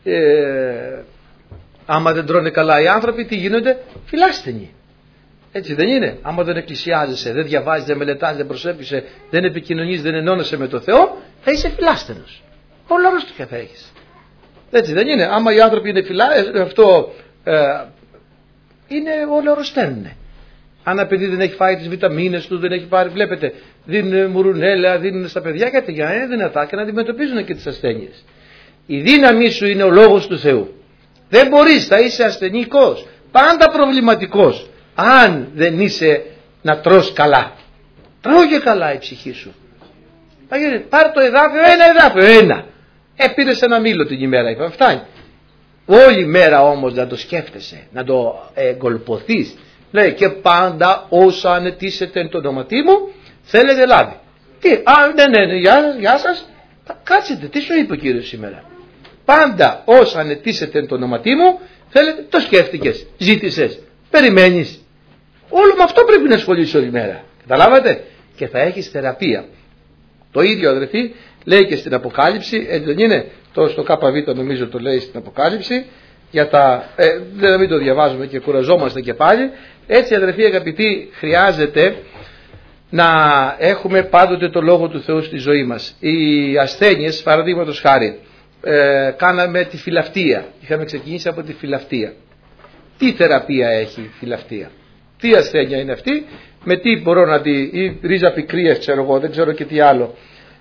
Άμα δεν τρώνε καλά οι άνθρωποι, τι γίνονται? Φιλάσθενοι. Έτσι δεν είναι? Άμα δεν εκκλησιάζεσαι, δεν διαβάζεις, δεν μελετάς, δεν προσεύχεσαι, δεν επικοινωνείς, δεν ενώνεσαι με το Θεό, θα είσαι φιλάσθενος. Όλο αρρώστια θα έχεις. Έτσι δεν είναι? Άμα οι άνθρωποι είναι αυτό είναι, όλοι αρρωσταίνουν. Αν ένα παιδί δεν έχει φάει τις βιταμίνες του, δεν έχει πάρει, βλέπετε, δίνουν μουρουνέλα, δίνουν στα παιδιά, γιατί για να είναι δυνατά και να αντιμετωπίζουν και τις ασθένειες. Η δύναμή σου είναι ο Λόγος του Θεού. Δεν μπορείς, θα είσαι ασθενικός, πάντα προβληματικός, αν δεν είσαι να τρως καλά. Τρώγε καλά η ψυχή σου. Πάρ' το εδάφιο, ένα εδάφιο, ένα. Πήρες ένα μήλο την ημέρα, είπαμε, φτάνει. Όλη μέρα όμως να το σκέφτεσαι, να το εγκολποθείς. Λέει, και πάντα όσα ανετήσετε εν το όνοματί μου, θέλετε λάβει. Τι, ναι, γεια σας. Κάτσετε, τι σου είπε ο Κύριος σήμερα? Πάντα όσα ανετήσετε εν το όνοματί μου, θέλετε, το σκέφτηκες, ζήτησες, περιμένεις. Όλο με αυτό πρέπει να ασχολείσαι όλη μέρα. Καταλάβατε? Και θα έχεις θεραπεία. Το ίδιο, αδερφοί, λέει και στην Αποκάλυψη, δεν είναι? Στο ΚΒ νομίζω το λέει στην Αποκάλυψη, για δεν μην το διαβάζουμε και κουραζόμαστε και πάλι. Έτσι, αδερφοί αγαπητοί, χρειάζεται να έχουμε πάντοτε το Λόγο του Θεού στη ζωή μας. Οι ασθένειες, παραδείγματος χάρη, κάναμε τη φιλαυτία. Είχαμε ξεκινήσει από τη φιλαυτία. Τι θεραπεία έχει η φιλαυτία? Τι ασθένεια είναι αυτή? Με τι μπορώ να τη... ή ρίζα πικρίας, ξέρω εγώ, δεν ξέρω και τι άλλο.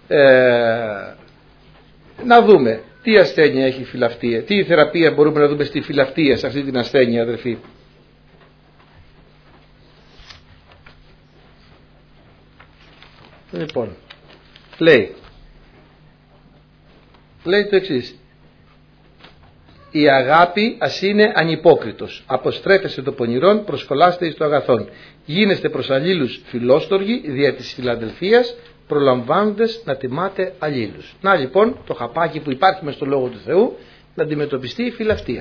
Να δούμε τι ασθένεια έχει η φιλαυτία. Τι θεραπεία μπορούμε να δούμε στη φιλαυτία, σε αυτή την ασθένεια, αδερφοί? Λοιπόν, λέει το εξής. η αγάπη ας είναι ανυπόκριτος. Αποστρέφεστε το πονηρόν, προσκολάστε εις το αγαθόν. Γίνεστε προς αλλήλους φιλόστοργοι, δια της φιλαδελφίας, προλαμβάνοντες να τιμάτε αλλήλους. Να λοιπόν το χαπάκι που υπάρχει μες στο Λόγο του Θεού, να αντιμετωπιστεί η φιλαυτία.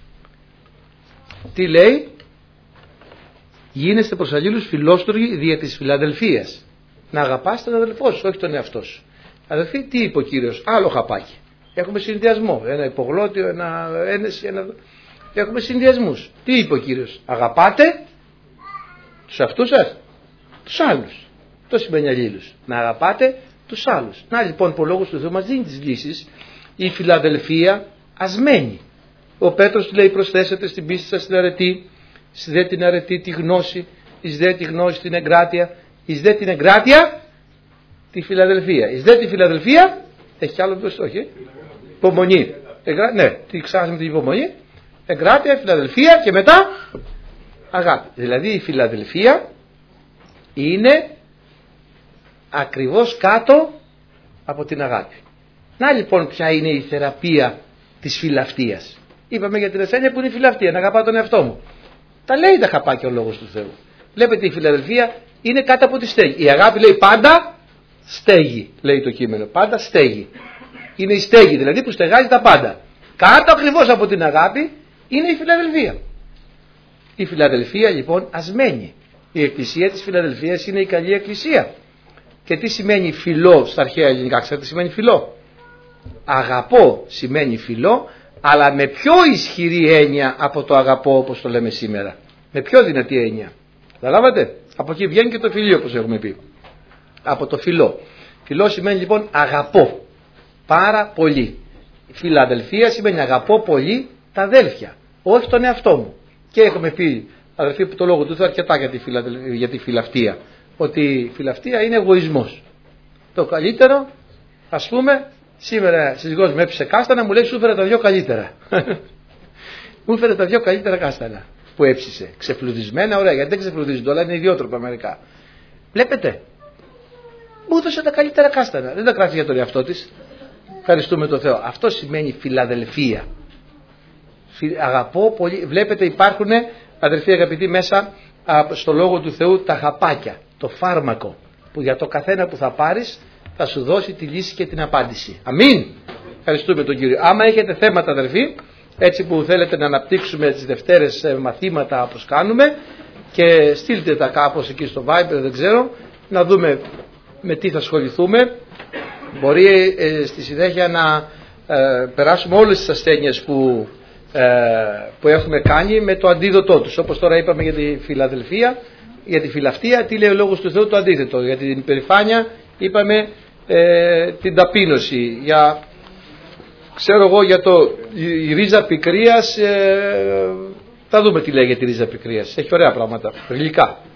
Τι λέει? Γίνεστε προς αλλήλους φιλόστοργοι δια της φιλαδελφίας. Να αγαπάς τον αδελφό σου, όχι τον εαυτό σου. Αδελφοί, τι είπε ο Κύριος? Άλλο χαπάκι. Έχουμε συνδυασμό. Ένα υπογλώτιο, ένα ένεση, έχουμε συνδυασμούς. Τι είπε ο Κύριος? Αγαπάτε τους αυτούς σας, τους άλλους. Το σημαίνει αλλήλους. Να αγαπάτε τους άλλους. Να λοιπόν που ο Λόγος του Θεού μας δίνει τις λύσεις. Η φιλαδελφία ασμένη. Ο Πέτρος λέει: προσθέσετε στην πίστη σας την αρετή, εις δε την αρετή τη γνώση, εις δε τη γνώση την εγκράτεια, εις δε την εγκράτεια τη φιλαδελφία. Εις δε τη φιλαδελφία, έχει κι άλλο μπροστά, όχι? Υπομονή. Ναι, τι ξέχασαμε την υπομονή. Εγκράτεια, φιλαδελφία και μετά αγάπη. Δηλαδή η φιλαδελφία είναι ακριβώς κάτω από την αγάπη. Να λοιπόν ποια είναι η θεραπεία της φιλαυτίας. Είπαμε για την ασθένεια που είναι η φιλαυτία, να αγαπάω τον εαυτό μου. Τα λέει τα χαπάκια ο Λόγος του Θεού. Βλέπετε, η φιλαδελφία είναι κάτω από τη στέγη. Η αγάπη λέει πάντα στέγη, λέει το κείμενο. Πάντα στέγη. Είναι η στέγη δηλαδή που στεγάζει τα πάντα. Κάτω ακριβώς από την αγάπη είναι η φιλαδελφία. Η φιλαδελφία λοιπόν ασμένη. Η εκκλησία της φιλαδελφίας είναι η καλή εκκλησία. Και τι σημαίνει φιλό στα αρχαία ελληνικά? Ξέρετε τι σημαίνει φιλό? Αγαπώ σημαίνει φιλό, αλλά με πιο ισχυρή έννοια από το αγαπώ όπως το λέμε σήμερα. Με πιο δυνατή έννοια. Καταλάβατε? Από εκεί βγαίνει και το φιλίο, όπως έχουμε πει. Από το φιλό. Φιλό σημαίνει λοιπόν αγαπώ πάρα πολύ. Φιλαδελφία σημαίνει αγαπώ πολύ τα αδέλφια, όχι τον εαυτό μου. Και έχουμε πει, αδελφοί, που το Λόγο του Θεού αρκετά για τη φιλαυτία. Ότι η φιλαυτία είναι εγωισμός. Το καλύτερο, ας πούμε, σήμερα σύζυγός μου έπισε κάστανα, μου λέει: σου έφερε τα δυο καλύτερα. Μου έφερε τα δυο καλύτερα κάστανα που έψησε. Ξεφλουδισμένα, ωραία, γιατί δεν ξεφλουδίζονται όλα, είναι ιδιότροπα μερικά. Βλέπετε, μου έδωσε τα καλύτερα κάστανα. Δεν τα κράτησε για τον εαυτό της. Ευχαριστούμε τον Θεό. Αυτό σημαίνει φιλαδελφία. Αγαπώ πολύ. Βλέπετε, υπάρχουν, αδελφοί αγαπητοί, μέσα στο Λόγο του Θεού τα χαπάκια, το φάρμακο που για το καθένα που θα πάρεις θα σου δώσει τη λύση και την απάντηση. Αμήν. Ευχαριστούμε τον Κύριο. Άμα έχετε θέματα, αδελφοί, έτσι που θέλετε να αναπτύξουμε τις Δευτέρες μαθήματα όπως κάνουμε, και στείλτε τα κάπως εκεί στο Viber, δεν ξέρω, να δούμε με τι θα ασχοληθούμε. Μπορεί στη συνέχεια να περάσουμε όλες τις ασθένειες που έχουμε κάνει με το αντίδοτό τους. Όπως τώρα είπαμε για τη φιλαδελφία, για τη φιλαυτία, τι λέει ο Λόγος του Θεού? Το αντίθετο. Για την υπερηφάνεια είπαμε την ταπείνωση. Για η ρίζα πικρίας, θα δούμε τι λέει για τη ρίζα πικρίας. Έχει ωραία πράγματα, γλυκά.